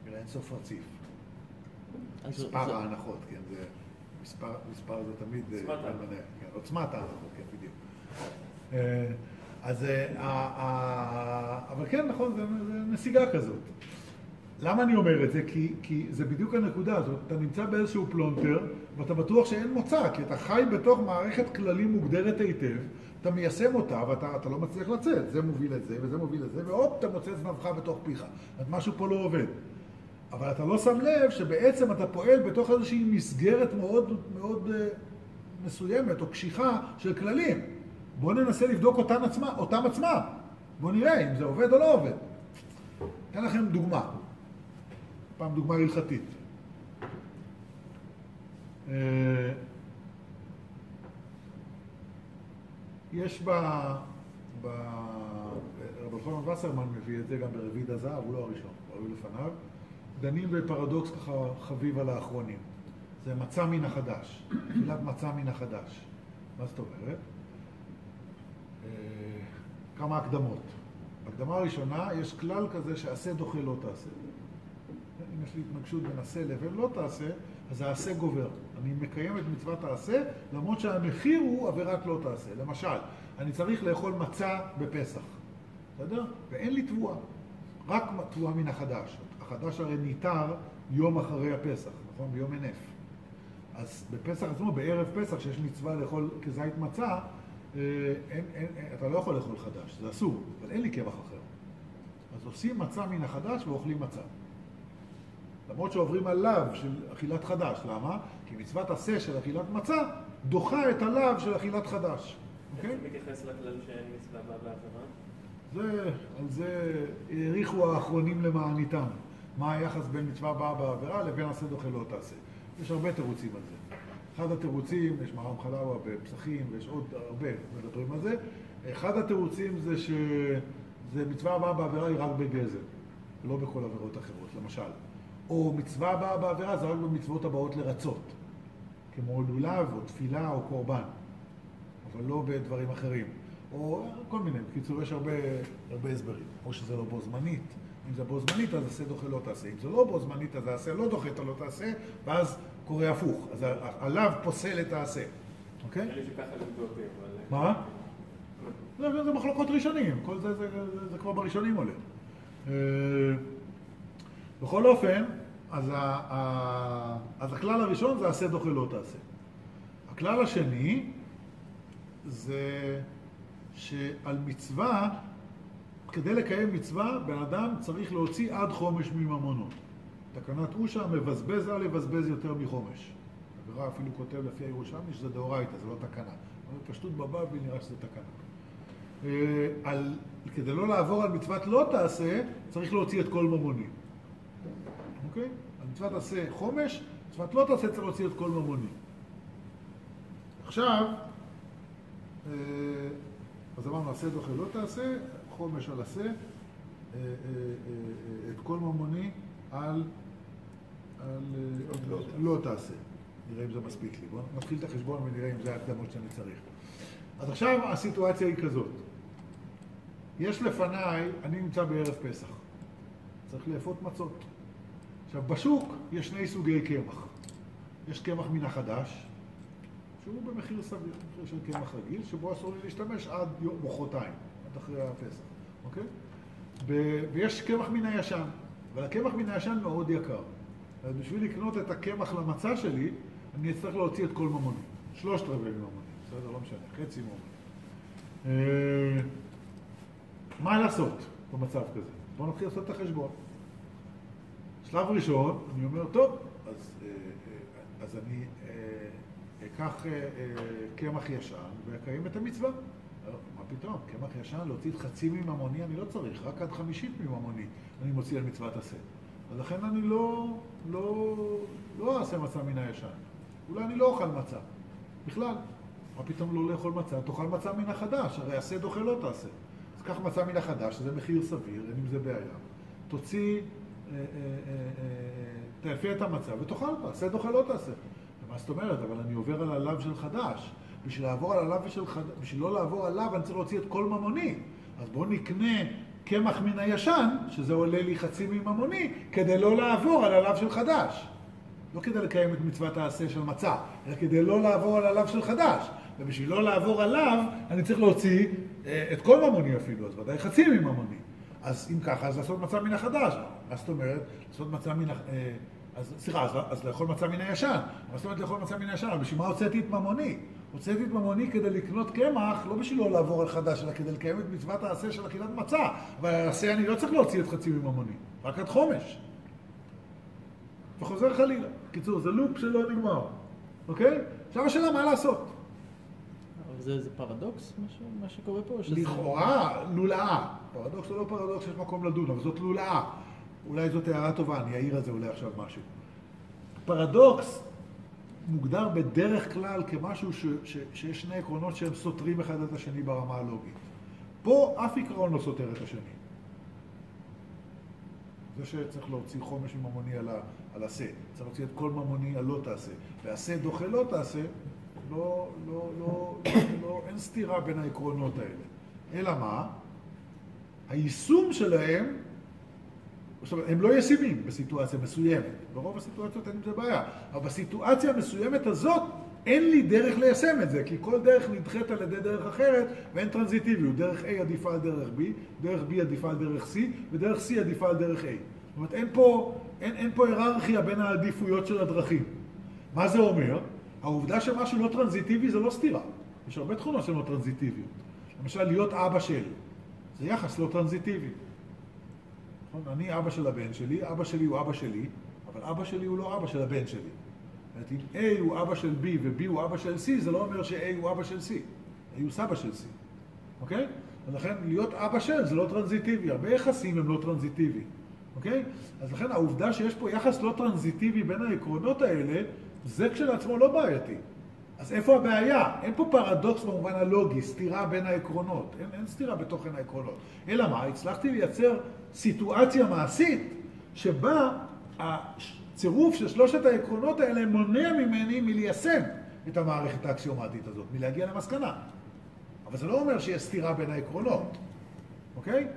אלא אין סוף רציף.
אז
מספר
זה-
ההנחות, כן, זה... מספר, מספר זה תמיד... אה,
עוצמת ההנחות.
כן, עוצמת ההנחות, כן, בדיוק. אה, אז... אה, ה- ה- אבל כן, נכון, זה זה נסיגה כזאת. למה אני אומר את זה? כי, כי זה בדיוק הנקודה הזאת. אתה נמצא באיזשהו פלונטר, ואתה בטוח שאין מוצא, כי אתה חי בתוך מערכת כללים מוגדרת היטב, אתה מיישם אותה, ואתה אתה לא מצליח לצאת. זה מוביל את זה, וזה מוביל את זה, והופ, אתה מוצא זנבך בתוך פיך. אז משהו פה לא עובד. אבל אתה לא שם לב שבעצם אתה פועל בתוך איזושהי מסגרת מאוד מאוד uh, מסוימת, או קשיחה של כללים. בואו ננסה לבדוק אותם עצמם, אותם עצמם. בואו נראה אם זה עובד או לא עובד. אתן לכם דוגמה. פעם דוגמה הלכתית. Uh, יש ב... ב... רבי חנן וסרמן מביא את זה גם ברביד הזהב, הוא לא הראשון, הוא היו לפניו. דנים בפרדוקס ככה חביב על האחרונים. זה מצא מן החדש, תחילת מצא מן החדש. מה זאת אומרת? אה, כמה הקדמות. הקדמה הראשונה, יש כלל כזה שעשה דוחה לא תעשה. אם יש לי התנגשות בין עשה לבין לא תעשה, אז העשה גובר. אני מקיים את מצוות העשה, למרות שהמחיר הוא עבירת לא תעשה. למשל, אני צריך לאכול מצה בפסח. בסדר? ואין לי תבואה. רק תבואה מן החדש. החדש הרי ניתר יום אחרי הפסח, נכון? ביום הנף. אז בפסח עצמו, בערב פסח, שיש מצווה לאכול כזית מצה, אה, אין, אין, אין, אתה לא יכול לאכול חדש, זה אסור, אבל אין לי קמח אחר. אז עושים מצה מן החדש ואוכלים מצה. למרות שעוברים על לאו של אכילת חדש. למה? כי מצוות עשה של אכילת מצה דוחה את הלאו של אכילת חדש. אוקיי?
איך מתייחס לכלל שאין מצווה בה בעבירה?
זה, על זה העריכו האחרונים למעניתם. מה היחס בין מצווה באה בעבירה לבין עשה דוחה לא תעשה. יש הרבה תירוצים על זה. אחד התירוצים, יש מרם חלאווה בפסחים, ויש עוד הרבה מדברים על זה. אחד התירוצים זה שזה מצווה באה בעבירה היא רק בגזל, לא בכל עבירות אחרות, למשל. או מצווה באה בעבירה זה רק במצוות הבאות לרצות, כמו לולב או תפילה או קורבן, אבל לא בדברים אחרים. או כל מיני, בקיצור יש הרבה, הרבה הסברים. או שזה לא בו זמנית. אם זה בו זמנית, אז עשה דוחה לא תעשה. אם זה לא בו זמנית, אז העשה לא דוחה, אתה לא תעשה, ואז קורה הפוך. אז עליו פוסל את העשה. אוקיי?
אין לי שככה לימדו אותי, אבל...
מה? זה, זה מחלוקות ראשונים. כל זה, זה, זה, זה כבר בראשונים עולה. בכל אופן, אז, ה, ה, אז הכלל הראשון זה עשה דוחה לא תעשה. הכלל השני זה... שעל מצווה, כדי לקיים מצווה, בן אדם צריך להוציא עד חומש מממונו. תקנת אושה, מבזבז על לבזבז יותר מחומש. הגר"א אפילו כותב לפי הירושלמי שזה דאורייתא, זה לא תקנה. אבל פשטות בבבלי נראה שזה תקנה. על, כדי לא לעבור על מצוות לא תעשה, צריך להוציא את כל ממוני. אוקיי? על מצוות תעשה חומש, מצוות לא תעשה צריך להוציא את כל ממוני. עכשיו, אז אמרנו, עשה דוחה לא תעשה, חומש על עשה, את כל ממוני על, על לא, לא תעשה. נראה אם זה מספיק לי. בואו נתחיל את החשבון ונראה אם זה ההקדמות שאני צריך. אז עכשיו הסיטואציה היא כזאת. יש לפניי, אני נמצא בערב פסח. צריך לאפות מצות. עכשיו, בשוק יש שני סוגי קמח. יש קמח מן החדש, שהוא במחיר סביר, מחיר של קמח רגיל, שבו אסור לי להשתמש עד יום מוחרתיים, עד אחרי הפסח, אוקיי? ב- ויש קמח מן הישן, אבל הקמח מן הישן מאוד יקר. אז בשביל לקנות את הקמח למצה שלי, אני אצטרך להוציא את כל ממוני. שלושת רבעי ממוני, בסדר? לא משנה, חצי ממוני. מה לעשות במצב כזה? בואו נתחיל לעשות את החשבון. שלב ראשון, אני אומר, טוב, אז, אז אני אקח קמח ישן ואקיים את המצווה. מה פתאום? קמח ישן, להוציא את חצי מממוני אני לא צריך, רק עד חמישית מממוני אני מוציא על מצוות עשה. אז לכן אני לא, לא, לא אעשה מצה מן הישן. אולי אני לא אוכל מצה. בכלל, מה פתאום לא לאכול מצה? תאכל מצה מן החדש, הרי עשה דוחה לא תעשה. אז קח מצה מן החדש, זה מחיר סביר, אין עם זה בעיה. תוציא, אה, אה, אה, תאפה את המצה ותאכל אותה, עשה דוחה לא תעשה. מה זאת אומרת? אבל אני עובר על הלאו של חדש. בשביל לעבור על הלאו של חדש, בשביל לא לעבור עליו, אני צריך להוציא את כל ממוני. אז בואו נקנה קמח מן הישן, שזה עולה לי חצי מממוני, כדי לא לעבור על הלאו של חדש. לא כדי לקיים את מצוות העשה של מצה, אלא כדי לא לעבור על הלאו של חדש. ובשביל לא לעבור עליו, אני צריך להוציא אה, את כל ממוני אפילו, אז ודאי חצי מממוני. אז אם ככה, אז לעשות מצה מן החדש. מה זאת אומרת? לעשות מצה מן... אה, אז, סליחה, אז, אז לאכול מצה מן הישן. מה זאת אומרת לאכול מצה מן הישן? אבל בשביל מה הוצאתי את ממוני? הוצאתי את ממוני כדי לקנות קמח, לא בשביל לא לעבור על חדש, אלא כדי לקיים את מצוות העשה של אכילת מצה. אבל העשה אני לא צריך להוציא את חצי מממוני, רק עד חומש. וחוזר חלילה. קיצור, זה לופ שלא נגמר. אוקיי? עכשיו השאלה מה לעשות.
אבל זה, זה פרדוקס, מה, ש... מה שקורה פה? שזה...
לכאורה, לולאה. פרדוקס או לא פרדוקס, יש מקום לדון, אבל זאת לולאה. אולי זאת הערה טובה, אני אעיר על זה אולי עכשיו משהו. פרדוקס מוגדר בדרך כלל כמשהו ש... ש... שיש שני עקרונות שהם סותרים אחד את השני ברמה הלוגית. פה אף עקרון לא סותר את השני. זה שצריך להוציא חומש ממוני על, ה... על עשה. צריך להוציא את כל ממוני על לא תעשה. ועשה דוחה לא תעשה, לא, לא, לא, לא, לא, אין סתירה בין העקרונות האלה. אלא מה? היישום שלהם, זאת אומרת, הם לא ישימים בסיטואציה מסוימת. ברוב הסיטואציות אין עם זה בעיה. אבל בסיטואציה המסוימת הזאת, אין לי דרך ליישם את זה, כי כל דרך נדחית על ידי דרך אחרת, ואין טרנזיטיביות. דרך A עדיפה על דרך B, דרך B עדיפה על דרך C, ודרך C עדיפה על דרך A. זאת אומרת, אין פה, אין, אין פה היררכיה בין העדיפויות של הדרכים. מה זה אומר? העובדה שמשהו לא טרנזיטיבי זה לא סתירה. יש הרבה תכונות שהן לא טרנזיטיביות. למשל, להיות אבא של. זה יחס לא טרנזיטיבי. נכון? אני אבא של הבן שלי, אבא שלי הוא אבא שלי, אבל אבא שלי הוא לא אבא של הבן שלי. זאת אומרת, אם A הוא אבא של B ו-B הוא אבא של C, זה לא אומר ש-A הוא אבא של C. A הוא סבא של C. אוקיי? ולכן, להיות אבא של זה לא טרנזיטיבי. הרבה יחסים הם לא טרנזיטיבי. אוקיי? אז לכן, העובדה שיש פה יחס לא טרנזיטיבי בין העקרונות האלה, זה כשלעצמו לא בעייתי. אז איפה הבעיה? אין פה פרדוקס במובן הלוגי, סתירה בין העקרונות. אין, אין סתירה בתוכן העקרונות. אלא מה? הצלחתי לייצר סיטואציה מעשית שבה הצירוף של שלושת העקרונות האלה מונע ממני מליישם את המערכת האקסיומטית הזאת, מלהגיע למסקנה. אבל זה לא אומר שיש סתירה בין העקרונות. אוקיי?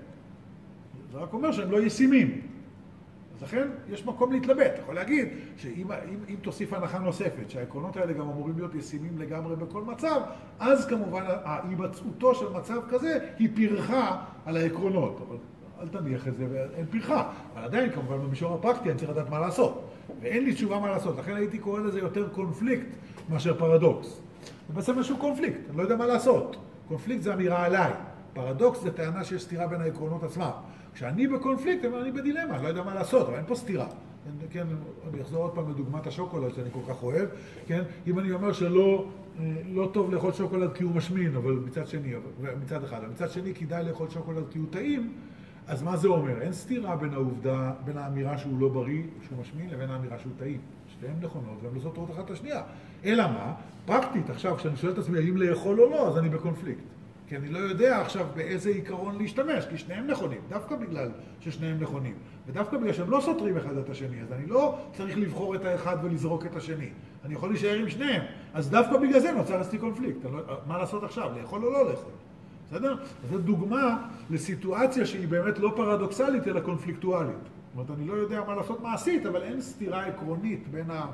זה רק אומר שהם לא ישימים. אז לכן יש מקום להתלבט. אתה יכול להגיד שאם אם, אם תוסיף הנחה נוספת, שהעקרונות האלה גם אמורים להיות ישימים לגמרי בכל מצב, אז כמובן ההימצאותו של מצב כזה היא פרחה על העקרונות. אבל אל תניח את זה ואין פרחה. אבל עדיין כמובן במישור הפרקטי אני צריך לדעת מה לעשות. ואין לי תשובה מה לעשות. לכן הייתי קורא לזה יותר קונפליקט מאשר פרדוקס. זה בעצם משהו קונפליקט. אני לא יודע מה לעשות. קונפליקט זה אמירה עליי. פרדוקס זה טענה שיש סתירה בין העקרונות עצמם. כשאני בקונפליקט, אני בדילמה, אני לא יודע מה לעשות, אבל אין פה סתירה. כן, אני אחזור עוד פעם לדוגמת השוקולד שאני כל כך אוהב, כן? אם אני אומר שלא לא טוב לאכול שוקולד כי הוא משמין, אבל מצד שני, מצד אחד, אבל מצד שני כדאי לאכול שוקולד כי הוא טעים, אז מה זה אומר? אין סתירה בין העובדה, בין האמירה שהוא לא בריא, שהוא משמין, לבין האמירה שהוא טעים. שתיהן נכונות, והן לא סותרות אחת את השנייה. אלא מה? פרקטית, עכשיו, כשאני שואל את עצמי האם לאכול או לא, אז אני בקונפליקט. כי אני לא יודע עכשיו באיזה עיקרון להשתמש, כי שניהם נכונים, דווקא בגלל ששניהם נכונים. ודווקא בגלל שהם לא סותרים אחד את השני, אז אני לא צריך לבחור את האחד ולזרוק את השני. אני יכול להישאר עם שניהם. אז דווקא בגלל זה נוצר אצלי קונפליקט. לא, מה לעשות עכשיו? לאכול או לא לאכול? בסדר? אז זו דוגמה לסיטואציה שהיא באמת לא פרדוקסלית, אלא קונפליקטואלית. זאת אומרת, אני לא יודע מה לעשות מעשית, אבל אין סתירה עקרונית בין ה...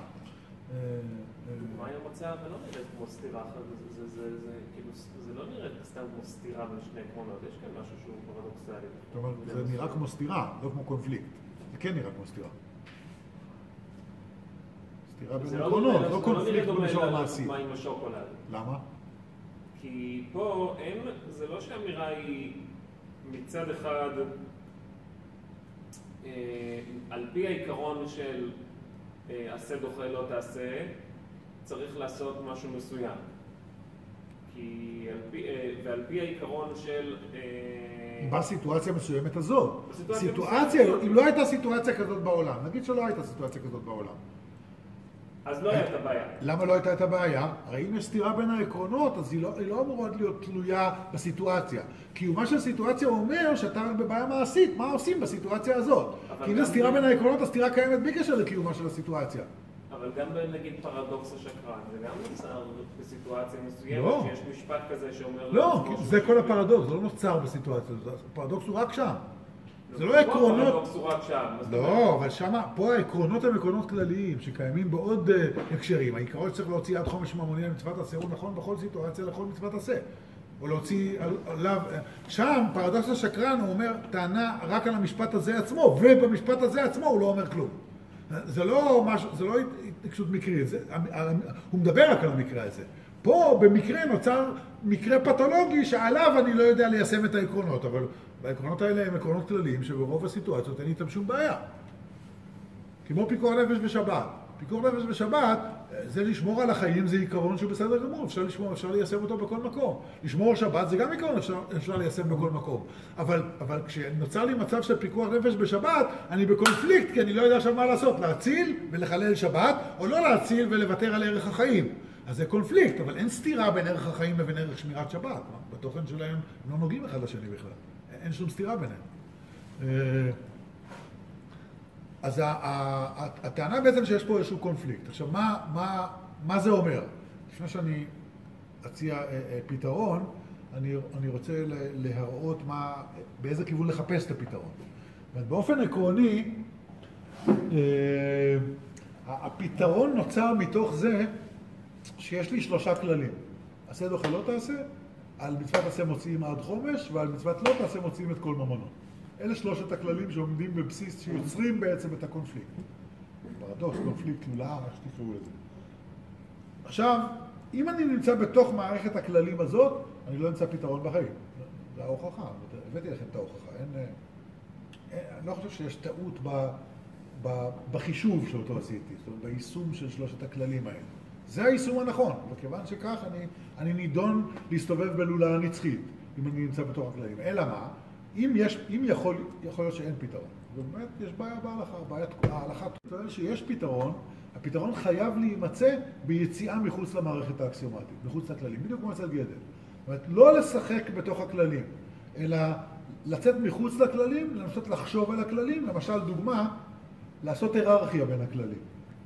מה עם המצב? זה לא נראית כמו סתירה, זה לא נראית סתם כמו סתירה בין שני עקרונות, יש כאן משהו שהוא פרדוקסלי.
זאת אומרת, זה נראה כמו סתירה, לא כמו קונפליקט. זה כן נראה כמו סתירה. סתירה בין עקרונות, לא קונפליקט במישור המעשי.
מה עם השוקולד?
למה?
כי פה אין, זה לא שהאמירה היא מצד אחד, על פי העיקרון של עשה דוחה לא תעשה, צריך לעשות משהו מסוים. כי על פי, ועל פי העיקרון של...
בסיטואציה מסוימת הזאת. סיטואציה, אם לא הייתה סיטואציה כזאת בעולם, נגיד שלא הייתה סיטואציה כזאת בעולם.
אז לא הייתה בעיה.
למה לא הייתה את הבעיה? הרי אם יש סתירה בין העקרונות, אז היא לא, היא לא אמורה להיות תלויה בסיטואציה. קיומה של סיטואציה אומר שאתה רק בבעיה מעשית, מה עושים בסיטואציה הזאת? כי אם יש סתירה בין העקרונות, הסתירה קיימת בקשר לקיומה של הסיטואציה.
אבל גם נגיד פרדוקס השקרן, זה גם נוצר בסיטואציה מסוימת,
לא.
שיש משפט כזה שאומר...
לא, כי זה כל הפרדוקס, זה לא נוצר בסיטואציה הזאת, הפרדוקס הוא רק שם. זה לא עקרונות...
הפרדוקס הוא רק שם.
לא, אבל שמה, פה העקרונות הם עקרונות כלליים, שקיימים בעוד הקשרים. העיקרון שצריך להוציא עד חומש ממוני על מצוות עשה, הוא נכון בכל סיטואציה לכל מצוות עשה. או להוציא עליו... שם, פרדוקס השקרן, הוא אומר, טענה רק על המשפט הזה עצמו, ובמשפט הזה עצמו הוא לא אומר כלום. זה לא משהו, זה לא התעקשות מקרית, זה, הוא מדבר רק על המקרה הזה. פה במקרה נוצר מקרה פתולוגי שעליו אני לא יודע ליישם את העקרונות, אבל העקרונות האלה הם עקרונות כלליים שברוב הסיטואציות אין איתם שום בעיה. כמו פיקוח נפש בשבת. פיקוח נפש בשבת, זה לשמור על החיים, זה עיקרון שהוא בסדר גמור, אפשר לשמור, אפשר ליישם אותו בכל מקום. לשמור על שבת זה גם עיקרון, אפשר, אפשר ליישם בכל מקום. אבל, אבל כשנוצר לי מצב של פיקוח נפש בשבת, אני בקונפליקט, כי אני לא יודע עכשיו מה לעשות, להציל ולחלל שבת, או לא להציל ולוותר על ערך החיים. אז זה קונפליקט, אבל אין סתירה בין ערך החיים לבין ערך שמירת שבת. בתוכן שלהם הם לא נוגעים אחד לשני בכלל. אין שום סתירה ביניהם. אז הטענה בעצם שיש פה איזשהו קונפליקט. עכשיו, מה, מה, מה זה אומר? לפני שאני אציע פתרון, אני, אני רוצה להראות מה, באיזה כיוון לחפש את הפתרון. באופן עקרוני, הפתרון נוצר מתוך זה שיש לי שלושה כללים. עשה דוחה לא תעשה, על מצוות עשה מוציאים עד חומש, ועל מצוות לא תעשה מוציאים את כל ממונו. אלה שלושת הכללים שעומדים בבסיס, שיוצרים בעצם את הקונפליקט. פרדוקס, קונפליקט, לולאה, שתקראו לזה. עכשיו, אם אני נמצא בתוך מערכת הכללים הזאת, אני לא נמצא פתרון בחיים. זה ההוכחה, הבאתי לכם את ההוכחה. אין, אין, אני לא חושב שיש טעות ב, ב, בחישוב שאותו עשיתי, זאת אומרת, ביישום של שלושת הכללים האלה. זה היישום הנכון, וכיוון שכך אני, אני נידון להסתובב בלולאה נצחית, אם אני נמצא בתוך הכללים. אלא מה? אם יש, אם יכול, יכול להיות שאין פתרון. ובאמת יש בעיה בהלכה, בעיית ההלכה טוען שיש פתרון, הפתרון חייב להימצא ביציאה מחוץ למערכת האקסיומטית, מחוץ לכללים, בדיוק כמו אצל גדל. זאת אומרת, לא לשחק בתוך הכללים, אלא לצאת מחוץ לכללים, לנסות לחשוב על הכללים, למשל דוגמה, לעשות היררכיה בין הכללים.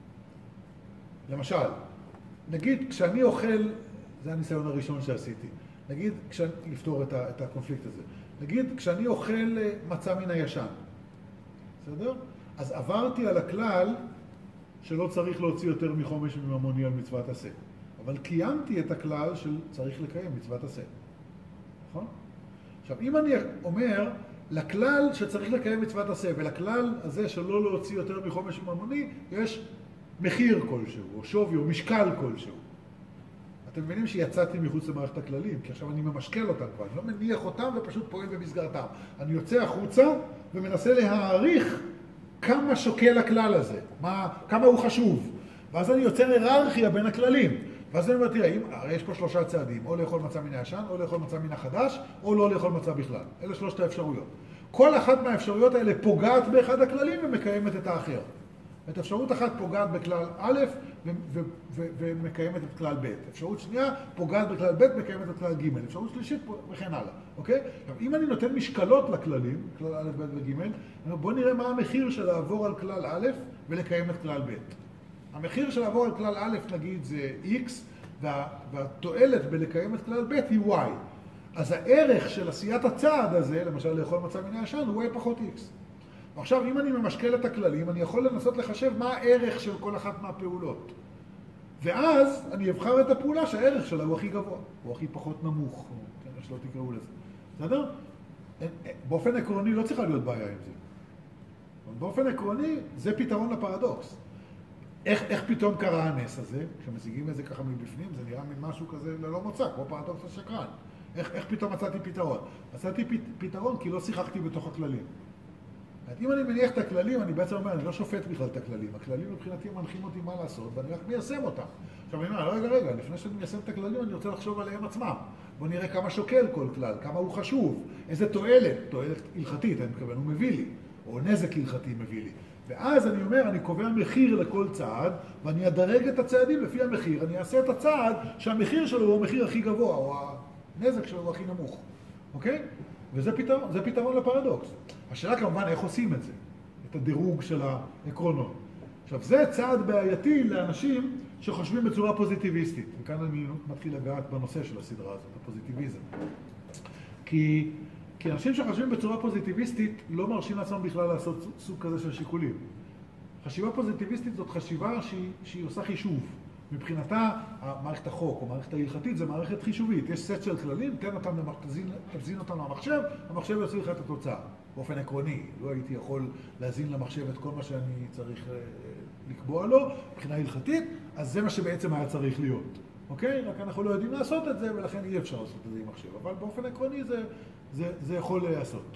למשל, נגיד כשאני אוכל, זה הניסיון הראשון שעשיתי, נגיד כשאני, לפתור את, ה, את הקונפליקט הזה, נגיד כשאני אוכל מצה מן הישן, בסדר? אז עברתי על הכלל שלא צריך להוציא יותר מחומש מממוני על מצוות עשה. אבל קיימתי את הכלל של צריך לקיים מצוות עשה. נכון? עכשיו, אם אני אומר לכלל שצריך לקיים מצוות עשה ולכלל הזה שלא להוציא יותר מחומש מממוני, יש מחיר כלשהו, או שווי, או משקל כלשהו. אתם מבינים שיצאתי מחוץ למערכת הכללים, כי עכשיו אני ממשקל אותם כבר, אני לא מניח אותם ופשוט פועל במסגרתם. אני יוצא החוצה ומנסה להעריך כמה שוקל הכלל הזה, מה, כמה הוא חשוב. ואז אני יוצר היררכיה בין הכללים. ואז אני אומר, תראה, הרי יש פה שלושה צעדים, או לאכול מצה מן הישן, או לאכול מצה מן החדש, או לא לאכול מצה בכלל. אלה שלושת האפשרויות. כל אחת מהאפשרויות האלה פוגעת באחד הכללים ומקיימת את האחר. את אפשרות אחת פוגעת בכלל א' ו- ו- ו- ומקיימת את כלל ב'. אפשרות שנייה פוגעת בכלל ב' מקיימת את כלל ג'. אפשרות שלישית וכן הלאה, אוקיי? עכשיו, אם אני נותן משקלות לכללים, כלל א', ב' וג', בואו נראה מה המחיר של לעבור על כלל א' ולקיים את כלל ב'. המחיר של לעבור על כלל א', נגיד, זה X, וה- והתועלת בלקיים את כלל ב' היא Y. אז הערך של עשיית הצעד הזה, למשל לאכול מצה מן הישן, הוא Y פחות X. עכשיו, אם אני ממשקל את הכללים, אני יכול לנסות לחשב מה הערך של כל אחת מהפעולות. ואז אני אבחר את הפעולה שהערך שלה הוא הכי גבוה, הוא הכי פחות נמוך, כן, שלא תקראו לזה. בסדר? באופן עקרוני לא צריכה להיות בעיה עם זה. באופן עקרוני זה פתרון לפרדוקס. איך, איך פתאום קרה הנס הזה? כשמשיגים את זה ככה מבפנים, זה נראה מין משהו כזה ללא מוצא, כמו פרדוקס השקרן. איך, איך פתאום מצאתי פתרון? מצאתי פ, פתרון כי לא שיחקתי בתוך הכללים. אם אני מניח את הכללים, אני בעצם אומר, אני לא שופט בכלל את הכללים. הכללים מבחינתי מנחים אותי מה לעשות, ואני רק מיישם אותם. עכשיו אני אומר, רגע, רגע, לפני שאני מיישם את הכללים, אני רוצה לחשוב עליהם עצמם. בוא נראה כמה שוקל כל כלל, כמה הוא חשוב, איזה תועלת, תועלת הלכתית, אני מתכוון, הוא מביא לי, או נזק הלכתי מביא לי. ואז אני אומר, אני קובע מחיר לכל צעד, ואני אדרג את הצעדים לפי המחיר, אני אעשה את הצעד שהמחיר שלו הוא המחיר הכי גבוה, או הנזק שלו הוא הכי נמוך. אוקיי? וזה פתרון, זה פתרון לפרדוקס. השאלה כמובן איך עושים את זה, את הדירוג של העקרונות. עכשיו, זה צעד בעייתי לאנשים שחושבים בצורה פוזיטיביסטית. וכאן אני מתחיל לגעת בנושא של הסדרה הזאת, הפוזיטיביזם. כי, כי אנשים שחושבים בצורה פוזיטיביסטית לא מרשים לעצמם בכלל לעשות סוג כזה של שיקולים. חשיבה פוזיטיביסטית זאת חשיבה שהיא, שהיא עושה חישוב. מבחינתה, מערכת החוק או מערכת ההלכתית זה מערכת חישובית. יש סט של כללים, תן אותם, תזין, תזין אותם למחשב, המחשב יוצא לך את התוצאה. באופן עקרוני, לא הייתי יכול להזין למחשב את כל מה שאני צריך לקבוע לו, מבחינה הלכתית, אז זה מה שבעצם היה צריך להיות. אוקיי? רק אנחנו לא יודעים לעשות את זה, ולכן אי אפשר לעשות את זה עם מחשב. אבל באופן עקרוני זה, זה, זה יכול לעשות.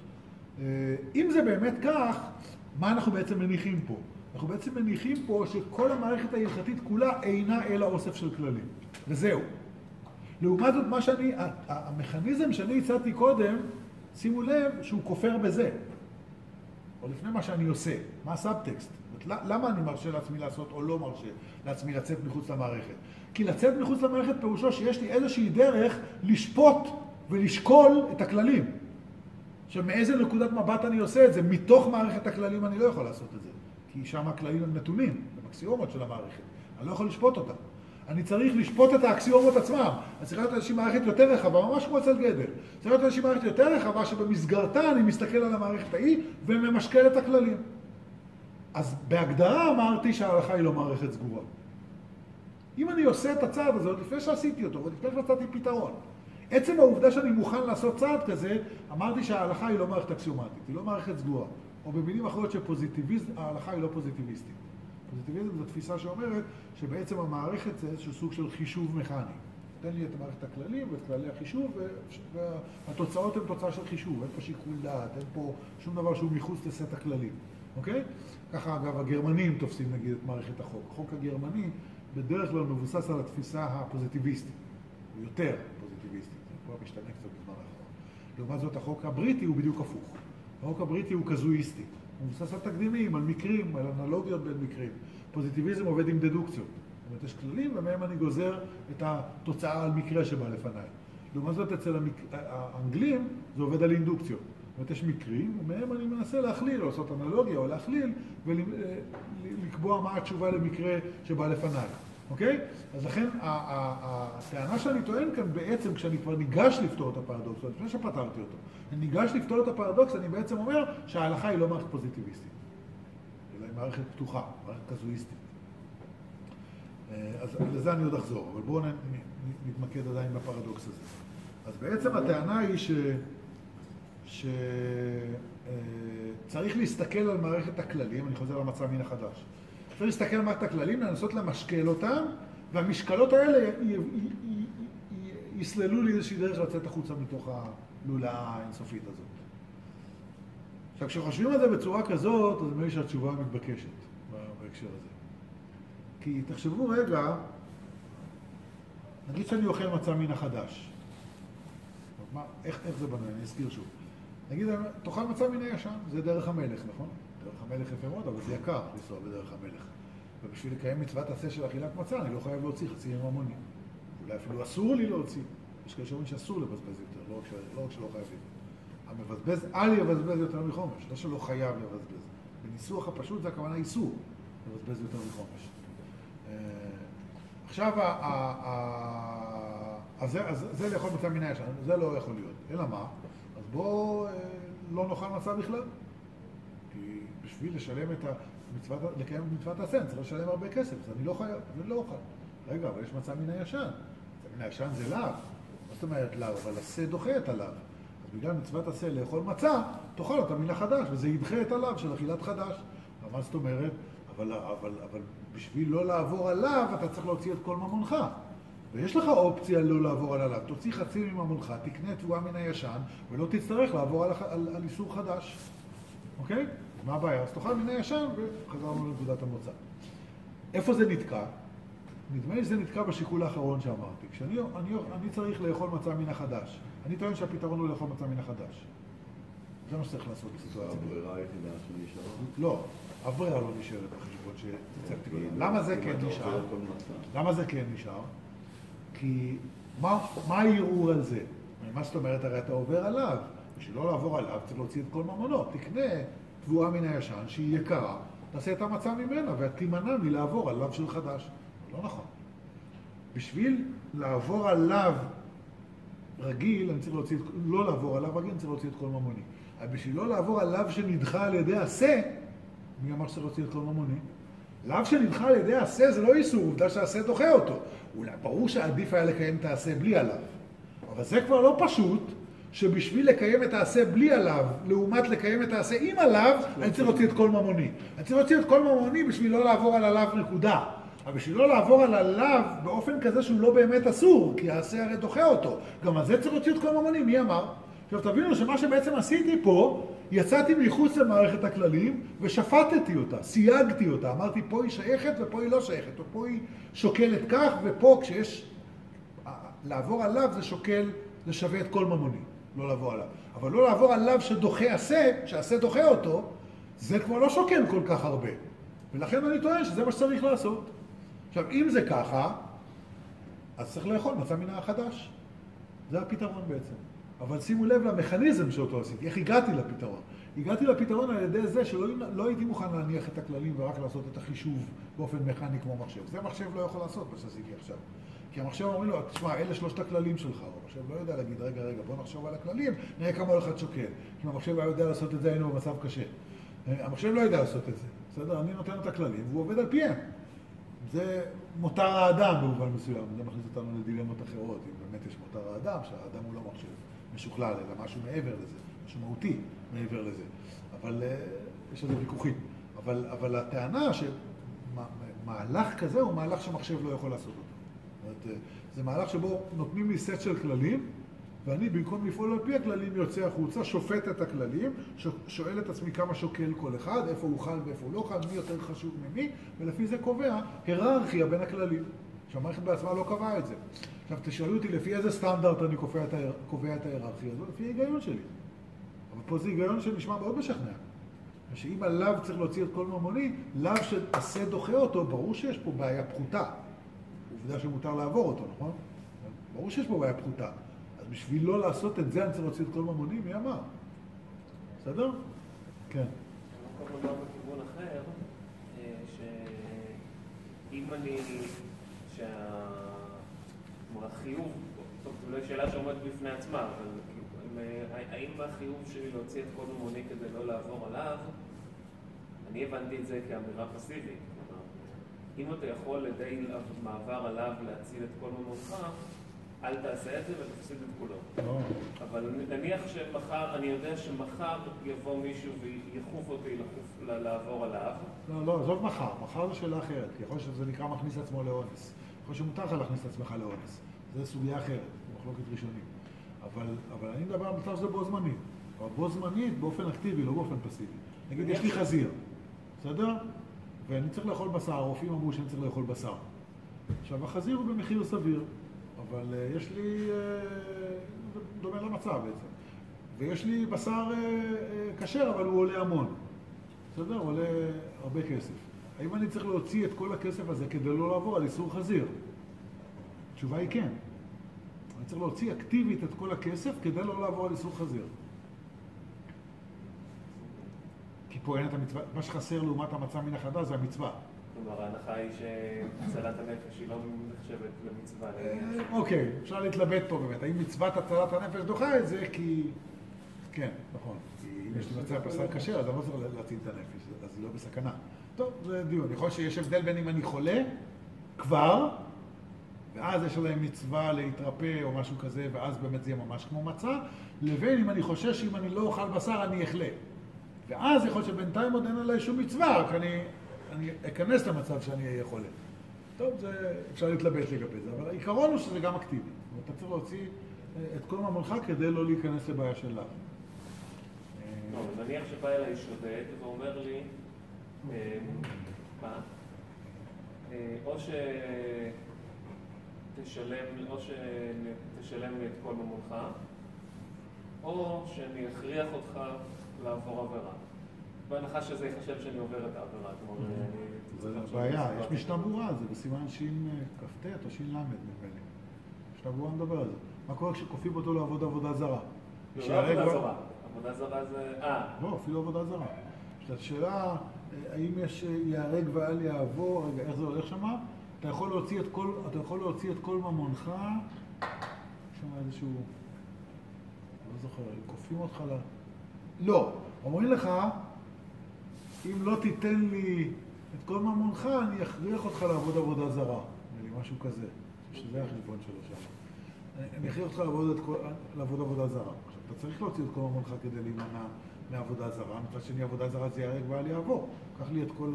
אם זה באמת כך, מה אנחנו בעצם מניחים פה? אנחנו בעצם מניחים פה שכל המערכת ההלכתית כולה אינה אלא אוסף של כללים. וזהו. לעומת זאת, מה שאני, המכניזם שאני הצעתי קודם, שימו לב שהוא כופר בזה. או לפני מה שאני עושה. מה הסאבטקסט? למה אני מרשה לעצמי לעשות או לא מרשה לעצמי לצאת מחוץ למערכת? כי לצאת מחוץ למערכת פירושו שיש לי איזושהי דרך לשפוט ולשקול את הכללים. שמאיזה נקודת מבט אני עושה את זה, מתוך מערכת הכללים אני לא יכול לעשות את זה. כי שם הכללים הם נתונים, הם אקסיומות של המערכת. אני לא יכול לשפוט אותם. אני צריך לשפוט את האקסיומות עצמם. אני צריך להיות איזושהי מערכת יותר רחבה, ממש כמו אצל גדל. צריך להיות איזושהי מערכת יותר רחבה שבמסגרתה אני מסתכל על המערכת ההיא וממשקל את הכללים. אז בהגדרה אמרתי שההלכה היא לא מערכת סגורה. אם אני עושה את הצעד הזה, עוד לפני שעשיתי אותו, עוד לפני שמצאתי פתרון, עצם העובדה שאני מוכן לעשות צעד כזה, אמרתי שההלכה היא לא מערכת אקסיומטית, היא לא מערכת סגורה. או במילים אחרות שפוזיטיביזם, ההלכה היא לא פוזיטיביסטית. פוזיטיביזם זו תפיסה שאומרת שבעצם המערכת זה איזשהו סוג של חישוב מכני. תן לי את מערכת הכללים ואת כללי החישוב, והתוצאות הן תוצאה של חישוב. אין פה שיקול דעת, אין פה שום דבר שהוא מחוץ לסט הכללים. אוקיי? ככה אגב הגרמנים תופסים נגיד את מערכת החוק. החוק הגרמני בדרך כלל מבוסס על התפיסה הפוזיטיביסטית. הוא יותר פוזיטיביסטית. זה כבר משתנה קצת בזמן האחרון. לעומת זאת החוק הבריטי הוא בדיוק הפוך. החוק הבריטי הוא קזואיסטי. הוא מבוסס על תקדימים, על מקרים, על אנלוגיות בין מקרים. פוזיטיביזם עובד עם דדוקציות. זאת אומרת, יש כללים ומהם אני גוזר את התוצאה על מקרה שבא לפניי. לעומת זאת אצל המק... האנגלים זה עובד על אינדוקציות. זאת אומרת, יש מקרים ומהם אני מנסה להכליל, או לעשות אנלוגיה או להכליל ולקבוע מה התשובה למקרה שבא לפניי. אוקיי? אז לכן הטענה שאני טוען כאן בעצם, כשאני כבר ניגש לפתור את הפרדוקס, לפני שפתרתי אותו, אני ניגש לפתור את הפרדוקס, אני בעצם אומר שההלכה היא לא מערכת פוזיטיביסטית, אלא היא מערכת פתוחה, מערכת קזואיסטית. אז לזה אני עוד אחזור, אבל בואו נתמקד עדיין בפרדוקס הזה. אז בעצם הטענה היא ש... שצריך להסתכל על מערכת הכללים, אני חוזר למצע מן החדש. צריך להסתכל על מערכת הכללים, לנסות למשקל אותם, והמשקלות האלה יסללו לי איזושהי דרך לצאת החוצה מתוך הלולה האינסופית הזאת. עכשיו, כשחושבים על זה בצורה כזאת, אז נדמה לי שהתשובה מתבקשת בהקשר הזה. כי תחשבו רגע, נגיד שאני אוכל מצע מן החדש. מה, איך, איך זה בנוי? אני אזכיר שוב. נגיד, תאכל מצע מן הישן, זה דרך המלך, נכון? דרך המלך יפה מאוד, אבל זה יקר לנסוע בדרך המלך. ובשביל לקיים מצוות עשה של אכילת מצה, אני לא חייב להוציא חצי ממוני. אולי אפילו אסור לי להוציא. יש כאלה שאומרים שאסור לבזבז יותר, לא רק, ש... לא רק שלא חייבים. המבזבז, אל יבזבז יותר מחומש, לא שלא חייב לבזבז. בניסוח הפשוט זה הכוונה איסור, לבזבז יותר מחומש. עכשיו, אז זה לאכול מצה מן הישן, זה לא יכול להיות. אלא מה? אז בואו לא נאכל מצה בכלל. כי בשביל לשלם את המצוות, לקיים מצוות עשה, אני צריך לשלם הרבה כסף, אז אני לא חייב, אני לא אוכל. רגע, אבל יש מצה מן הישן. מצה מן הישן זה לאו. מה זאת אומרת לאו? אבל עשה דוחה את הלאו. אז בגלל מצוות עשה לאכול מצה, תאכל אותה מן החדש, וזה ידחה את הלאו של אכילת חדש. מה זאת אומרת? אבל, אבל, אבל בשביל לא לעבור עליו, אתה צריך להוציא את כל ממונך. ויש לך אופציה לא לעבור על עליו. תוציא חצי ממונך, תקנה תבואה מן הישן, ולא תצטרך לעבור על, על, על איסור חדש. אוקיי? מה הבעיה? אז תאכל מן הישן, וחזרנו לנקודת המוצא. איפה זה נתקע? נדמה לי שזה נתקע בשיקול האחרון שאמרתי. כשאני אני, אני צריך לאכול מצה מן החדש, אני טוען שהפתרון הוא לאכול מצה מן החדש. זה מה שצריך לעשות בסיטואציה.
הברירה היחידה שנשארה?
לא, אף ברירה לא נשארת בחשבון שתצא תקולה. למה זה כן נשאר? למה זה כן נשאר? כי מה הערעור על זה? מה זאת אומרת? הרי אתה עובר עליו. בשביל לא לעבור עליו צריך להוציא את כל ממונו. תקנה תבואה מן הישן שהיא יקרה, תעשה את המצה ממנה ותימנע מלעבור על לאו של חדש. לא נכון. בשביל לעבור על לאו רגיל, אני צריך להוציא, לא לעבור על לאו רגיל, אני צריך להוציא את כל ממוני. אבל בשביל לא לעבור על לאו שנדחה על ידי עשה, מי אמר שצריך להוציא את כל ממוני? לאו שנדחה על ידי עשה זה לא איסור, עובדה שהעשה דוחה אותו. אולי ברור שעדיף היה לקיים את העשה בלי עליו. אבל זה כבר לא פשוט, שבשביל לקיים את העשה בלי עליו, לעומת לקיים את העשה עם עליו, אני צריך להוציא את כל ממוני. אני צריך להוציא את כל ממוני בשביל לא לעבור על עליו נקודה. אבל בשביל לא לעבור על עליו באופן כזה שהוא לא באמת אסור, כי העשה הרי דוחה אותו. גם על זה צריך להוציא את כל ממוני, מי אמר? עכשיו תבינו שמה שבעצם עשיתי פה, יצאתי מחוץ למערכת הכללים ושפטתי אותה, סייגתי אותה. אמרתי פה היא שייכת ופה היא לא שייכת, או פה היא שוקלת כך, ופה כשיש לעבור עליו זה שוקל, זה שווה את כל ממוני, לא לעבור עליו. אבל לא לעבור עליו שדוחה עשה, שעשה דוחה אותו, זה כבר לא שוקל כל כך הרבה. ולכן אני טוען שזה מה שצריך לעשות. עכשיו, אם זה ככה, אז צריך לאכול מצה מן החדש. זה הפתרון בעצם. אבל שימו לב למכניזם שאותו עשיתי. איך הגעתי לפתרון? הגעתי לפתרון על ידי זה שלא לא הייתי מוכן להניח את הכללים ורק לעשות את החישוב באופן מכני כמו מחשב. זה מחשב לא יכול לעשות מה שעשיתי עכשיו. כי המחשב אומרים לו, תשמע, אלה שלושת הכללים שלך. המחשב לא יודע להגיד, רגע, רגע, בוא נחשוב על הכללים, נראה כמה הולכת שוקל. אם המחשב לא יודע לעשות את זה, היינו במצב קשה. המחשב לא יודע לעשות את זה. בסדר? אני נותן את הכללים, והוא עובד על פיהם. זה מותר האדם במובן מסוים. זה מכניס אותנו לדילמות אחרות. אם באמת יש מותר האדם, שהאדם הוא לא מחשב משוכלל, אלא משהו מעבר לזה, משהו מהותי מעבר לזה. אבל יש לזה ויכוחים. אבל, אבל הטענה שמהלך כזה הוא מהלך שמחשב לא יכול לעשות אותו. זאת אומרת, זה מהלך שבו נותנים לי סט של כללים, ואני במקום לפעול על פי הכללים יוצא החוצה, שופט את הכללים, שואל את עצמי כמה שוקל כל אחד, איפה הוא חל ואיפה הוא לא חל, מי יותר חשוב ממי, ולפי זה קובע היררכיה בין הכללים. שהמערכת בעצמה לא קבעה את זה. עכשיו תשאלו אותי לפי איזה סטנדרט אני קובע את, ההיר... קובע את ההיררכיה הזו, לפי היגיון שלי. אבל פה זה היגיון שנשמע מאוד משכנע. שאם עליו צריך להוציא את כל ממוני, לאו שעשה דוחה אותו, ברור שיש פה בעיה פחותה. עובדה שמותר לעבור אותו, נכון? ברור שיש פה בעיה פחותה. אז בשביל לא לעשות את זה אני צריך להוציא את כל ממוני, מי אמר? בסדר? כן.
אני יכול לומר בכיוון אחר, שאם אני... שהחיוב, טוב, זו לא שאלה שעומדת בפני עצמה, אבל האם החיוב שלי להוציא את כל ממוני כדי לא לעבור עליו, אני הבנתי את זה כאמירה פסיבית. אם אתה יכול לידי מעבר עליו להציל את כל ממונך, אל תעשה את זה ותפסיד את כולו. אבל נניח שמחר, אני יודע שמחר יבוא מישהו ויחוף אותי לעבור עליו. לא,
לא, זאת מחר. מחר זו שאלה אחרת. יכול שזה נקרא מכניס עצמו לאונס. יכול שמותר לך להכניס את עצמך לאונס. זו סוגיה אחרת, מחלוקת ראשונית. אבל, אבל אני מדבר על מצב שזה בו זמנית. אבל בו זמנית באופן אקטיבי, לא באופן פסיבי. נגיד, יש לי חזיר. בסדר? ואני צריך לאכול בשר, הרופאים אמרו שאני צריך לאכול בשר. עכשיו, החזיר הוא במחיר סביר, אבל uh, יש לי, uh, דומה למצב בעצם, ויש לי בשר uh, כשר, אבל הוא עולה המון. בסדר? הוא עולה הרבה כסף. האם אני צריך להוציא את כל הכסף הזה כדי לא לעבור על איסור חזיר? התשובה היא כן. אני צריך להוציא אקטיבית את כל הכסף כדי לא לעבור על איסור חזיר. כי פה אין את המצווה, מה שחסר לעומת המצה מן החדש זה המצווה.
כלומר, ההנחה היא שהצלת הנפש היא לא נחשבת למצווה.
אוקיי, אפשר להתלבט פה באמת. האם מצוות הצלת הנפש דוחה את זה? כי... כן, נכון. כי אם יש לי מצה בשר כשר, אז אני לא צריך להציל את הנפש, אז היא לא בסכנה. טוב, זה דיון. יכול להיות שיש הבדל בין אם אני חולה, כבר, ואז יש עליהם מצווה להתרפא או משהו כזה, ואז באמת זה יהיה ממש כמו מצה, לבין אם אני חושש שאם אני לא אוכל בשר, אני אחלה. ואז יכול להיות שבינתיים עוד אין עליי שום מצווה, רק אני, אני אכנס למצב שאני אהיה חולה. טוב, זה, אפשר להתלבט לגבי זה, אבל העיקרון הוא שזה גם אקטיבי. אתה צריך להוציא את כל ממונך כדי לא להיכנס לבעיה של לאו.
טוב, נניח שבא אליי שודד ואומר לי, מה? או שתשלם, או שתשלם לי את כל ממונך, או שאני אכריח אותך לעבור עבירה. בהנחה שזה יחשב שאני עובר את העבירה.
זה בעיה, יש משנה ברורה, זה בסימן שין כ"ט או שין למד נדמה לי. משנה ברורה מדבר על זה. מה קורה כשכופים אותו לעבוד עבודה זרה?
לא עבודה זרה. עבודה זרה זה... אה.
לא, אפילו עבודה זרה. שאלה, האם יש יהרג ואל יעבור, רגע, איך זה הולך שמה? אתה יכול להוציא את כל, אתה יכול להוציא את כל ממונך, שם איזשהו, לא זוכר, כופים אותך ל... לא, אומרים לך, אם לא תיתן לי את כל ממונך, אני אכריח אותך לעבוד עבודה זרה. נראה לי משהו כזה, שזה החשבון שלו שם. אני אכריח אותך לעבוד, כל, לעבוד עבודה זרה. עכשיו, אתה צריך להוציא את כל ממונך כדי להימנע מעבודה זרה. מצד שני, עבודה זרה זה יהרג ואל יעבור. קח לי את כל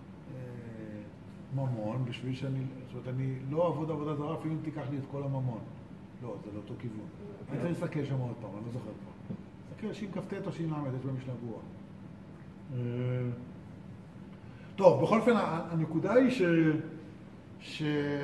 הממון בשביל שאני... זאת אומרת, אני לא אעבוד עבודה זרה, אפילו אם תיקח לי את כל הממון. לא, זה לא אותו כיוון. אני צריך להסתכל שם עוד פעם, אני לא זוכר פעם. להסתכל, שין כ"ט או שין למד, יש במשנה ברורה. טוב, בכל אופן, הנקודה היא ש... ש...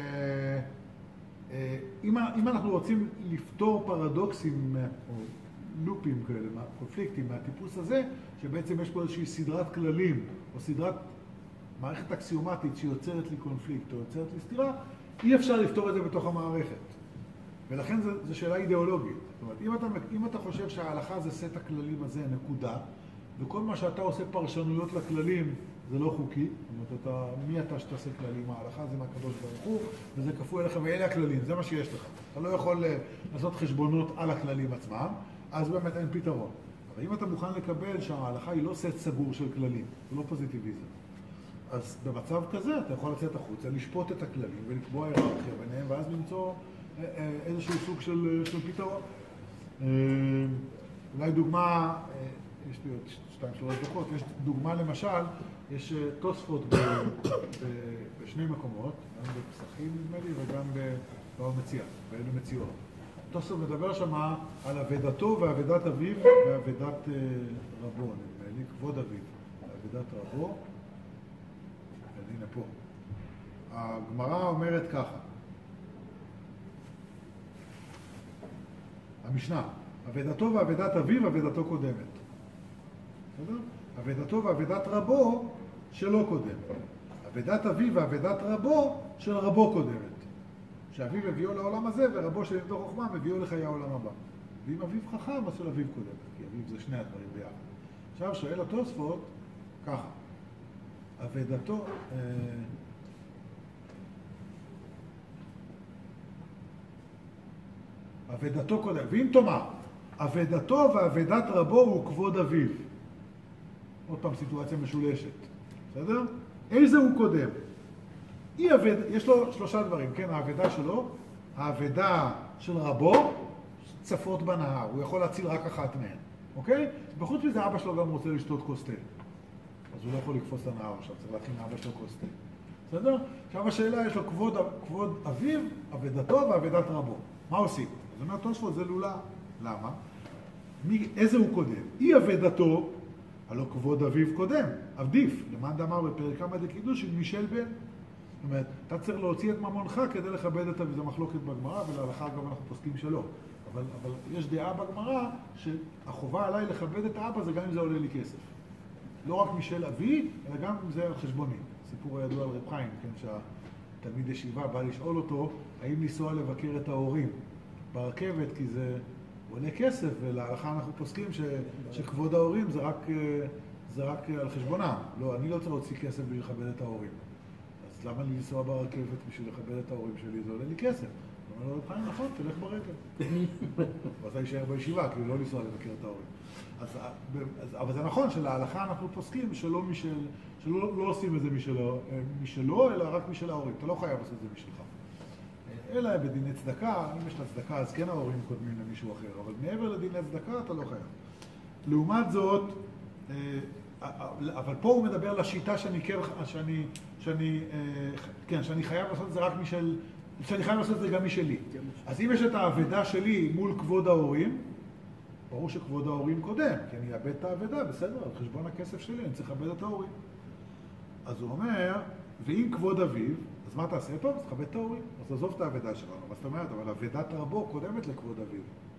אם, אם אנחנו רוצים לפתור פרדוקסים או לופים כאלה, קונפליקטים מהטיפוס הזה, שבעצם יש פה איזושהי סדרת כללים או סדרת מערכת אקסיומטית שיוצרת לי קונפליקט או יוצרת לי סתירה, אי אפשר לפתור את זה בתוך המערכת. ולכן זו שאלה אידיאולוגית. זאת אומרת, אם אתה, אם אתה חושב שההלכה זה סט הכללים הזה, נקודה, וכל מה שאתה עושה פרשנויות לכללים זה לא חוקי, זאת אומרת, אתה, מי אתה שתעשה כללים? ההלכה זה מהקדוש ברוך הוא, וזה כפוי אליך, ואלה הכללים, זה מה שיש לך. אתה לא יכול לעשות חשבונות על הכללים עצמם, אז באמת אין פתרון. אבל אם אתה מוכן לקבל שההלכה היא לא סט סגור של כללים, זה לא פוזיטיביזם, אז במצב כזה אתה יכול לצאת החוצה, לשפוט את הכללים ולקבוע היררכיה ביניהם, ואז למצוא איזשהו סוג של, של פתרון. אולי דוגמה, יש לי עוד שתיים שלוש דקות, יש דוגמה למשל, יש תוספות בשני מקומות, גם בפסחים נדמה לי וגם במציאה, באלו מציאות. תוספות מדבר שם על אבדתו ואבדת אביו ואבדת רבו, נדמה לי, כבוד אביו ואבדת רבו. הנה פה. הגמרא אומרת ככה. המשנה, אבדתו ואבדת אביו, אבדתו קודמת. בסדר? אבדתו ואבדת רבו שלא קודם. אבדת אביו ואבדת רבו של רבו קודמת. שאביו הביאו לעולם הזה ורבו של ימתו חוכמה מביאו לחיי העולם הבא. ואם אביו חכם, אז של אביו קודמת. כי אביו זה שני הדברים ביחד. עכשיו שואל התוספות ככה. אבדתו... אבדתו קודם, ואם תאמר, אבדתו ואבדת רבו הוא כבוד אביו. עוד פעם סיטואציה משולשת, בסדר? איזה הוא קודם? אי אבד, יש לו שלושה דברים, כן? האבדה שלו, האבדה של רבו, צפות בנהר, הוא יכול להציל רק אחת מהן, אוקיי? בחוץ מזה אבא שלו גם רוצה לשתות כוס תה. אז הוא לא יכול לקפוץ לנהר עכשיו, צריך להכין לאבא שלו כוס תה. בסדר? עכשיו השאלה, יש לו כבוד, כבוד אביו, אבדתו ואבדת רבו. מה עושים? אז אומר תוספות, זה לולה. למה? מי, איזה הוא קודם? אי אבדתו, הלא כבוד אביו קודם, עדיף. למען דאמר בפרק כמה דקידוש, מישל בן. זאת אומרת, אתה צריך להוציא את ממונך כדי לכבד את אביו. זה מחלוקת בגמרא, ולהלכה גם אנחנו פוסקים שלא. אבל, אבל יש דעה בגמרא שהחובה עליי לכבד את האבא זה גם אם זה עולה לי כסף. לא רק משל אבי, אלא גם אם זה על חשבוני. סיפור הידוע על רב חיים, כן, שהתלמיד ישיבה בא לשאול אותו, האם לנסוע לבקר את ההורים ברכבת, כי זה עולה כסף, ולהלכה אנחנו פוסקים ש, שכבוד ההורים זה רק, זה רק על חשבונם. לא, אני לא צריך להוציא כסף בשביל לכבד את ההורים. אז למה לי לנסוע ברכבת בשביל לכבד את ההורים שלי? זה עולה לי כסף. אומר לו, רב חיים, נכון, תלך ברכב. ואתה יישאר בישיבה, כאילו לא לנסוע לבקר את ההורים. אז, אז, אבל זה נכון שלהלכה אנחנו פוסקים שלא, משל, שלא לא עושים את זה משלו, משלו, אלא רק משל ההורים. אתה לא חייב לעשות את זה משלך. אלא בדיני צדקה, אם יש לה צדקה, אז כן ההורים קודמים למישהו אחר, אבל מעבר לדיני צדקה אתה לא חייב. לעומת זאת, אבל פה הוא מדבר לשיטה שאני, שאני, שאני, כן, שאני חייב לעשות את זה רק משל, שאני חייב לעשות את זה גם משלי. אז אם יש את האבדה שלי מול כבוד ההורים, ברור שכבוד ההורים קודם, כי אני אאבד את האבדה, בסדר, על חשבון הכסף שלי, אני צריך לאבד את ההורים. אז הוא אומר, ואם כבוד אביו, אז מה תעשה? טוב, אז תכבד את ההורים. אז תעזוב את האבדה שלנו. אז זאת אומרת, אבל אבדת רבו קודמת לכבוד אביו.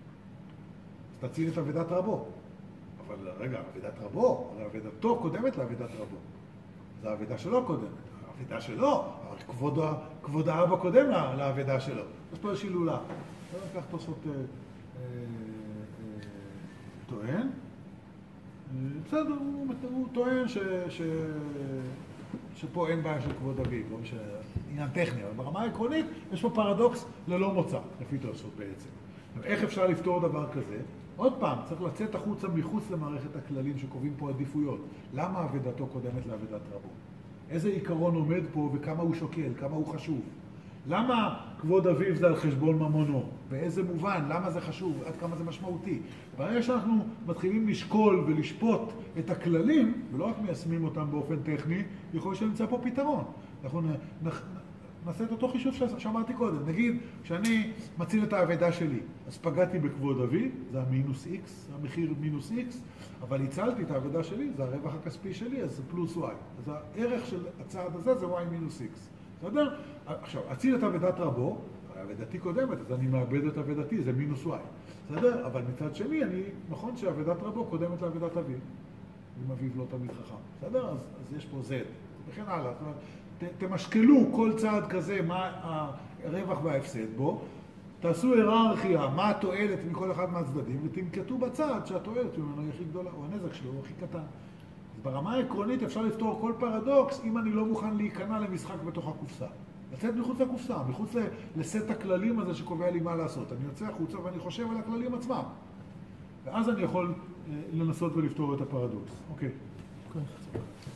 אז תציל את אבדת רבו. אבל רגע, אבדת רבו, הרי אבדתו קודמת לאבדת רבו. זה האבדה שלו קודמת. האבדה שלו, אבל כבוד, כבוד האבא קודם לאבדה שלו. אז פה יש הילולה. אז ניקח תוספות אה, אה, אה, טוען. בסדר, הוא, הוא טוען ש, ש, שפה אין בעיה של כבוד אביב, לא משנה, עניין טכני, אבל ברמה העקרונית יש פה פרדוקס ללא מוצא, לפי תוספות בעצם. איך אפשר לפתור דבר כזה? עוד פעם, צריך לצאת החוצה מחוץ למערכת הכללים שקובעים פה עדיפויות. למה אבדתו קודמת לאבדת רבו? איזה עיקרון עומד פה וכמה הוא שוקל, כמה הוא חשוב? למה כבוד אביו זה על חשבון ממונו? באיזה מובן? למה זה חשוב? עד כמה זה משמעותי? ברגע שאנחנו מתחילים לשקול ולשפוט את הכללים, ולא רק מיישמים אותם באופן טכני, יכול להיות שנמצא פה פתרון. אנחנו נ... נעשה את אותו חישוב שאמרתי קודם. נגיד, כשאני מציל את האבדה שלי, אז פגעתי בכבוד אבי, זה המינוס X, המחיר מינוס X, אבל הצלתי את האבדה שלי, זה הרווח הכספי שלי, אז זה פלוס Y. אז הערך של הצעד הזה זה Y מינוס X. בסדר? עכשיו, אציל את אבדת רבו, האבדתי קודמת, אז אני מאבד את אבדתי, זה מינוס Y. בסדר? אבל מצד שני, אני, נכון שאבדת רבו קודמת לאבדת אביו. אם אביו לא תמיד חכם. בסדר? אז, אז יש פה Z. וכן הלאה. זאת אומרת, תמשקלו כל צעד כזה, מה הרווח וההפסד בו, תעשו היררכיה, מה התועלת מכל אחד מהצדדים, ותנקטו בצעד שהתועלת ממנו היא הכי גדולה, או הנזק שלו הוא הכי קטן. אז ברמה העקרונית אפשר לפתור כל פרדוקס אם אני לא מוכן להיכנע למשחק בתוך הקופסה. לצאת מחוץ לקופסה, מחוץ לסט הכללים הזה שקובע לי מה לעשות. אני יוצא החוצה ואני חושב על הכללים עצמם. ואז אני יכול לנסות ולפתור את הפרדוקס. אוקיי.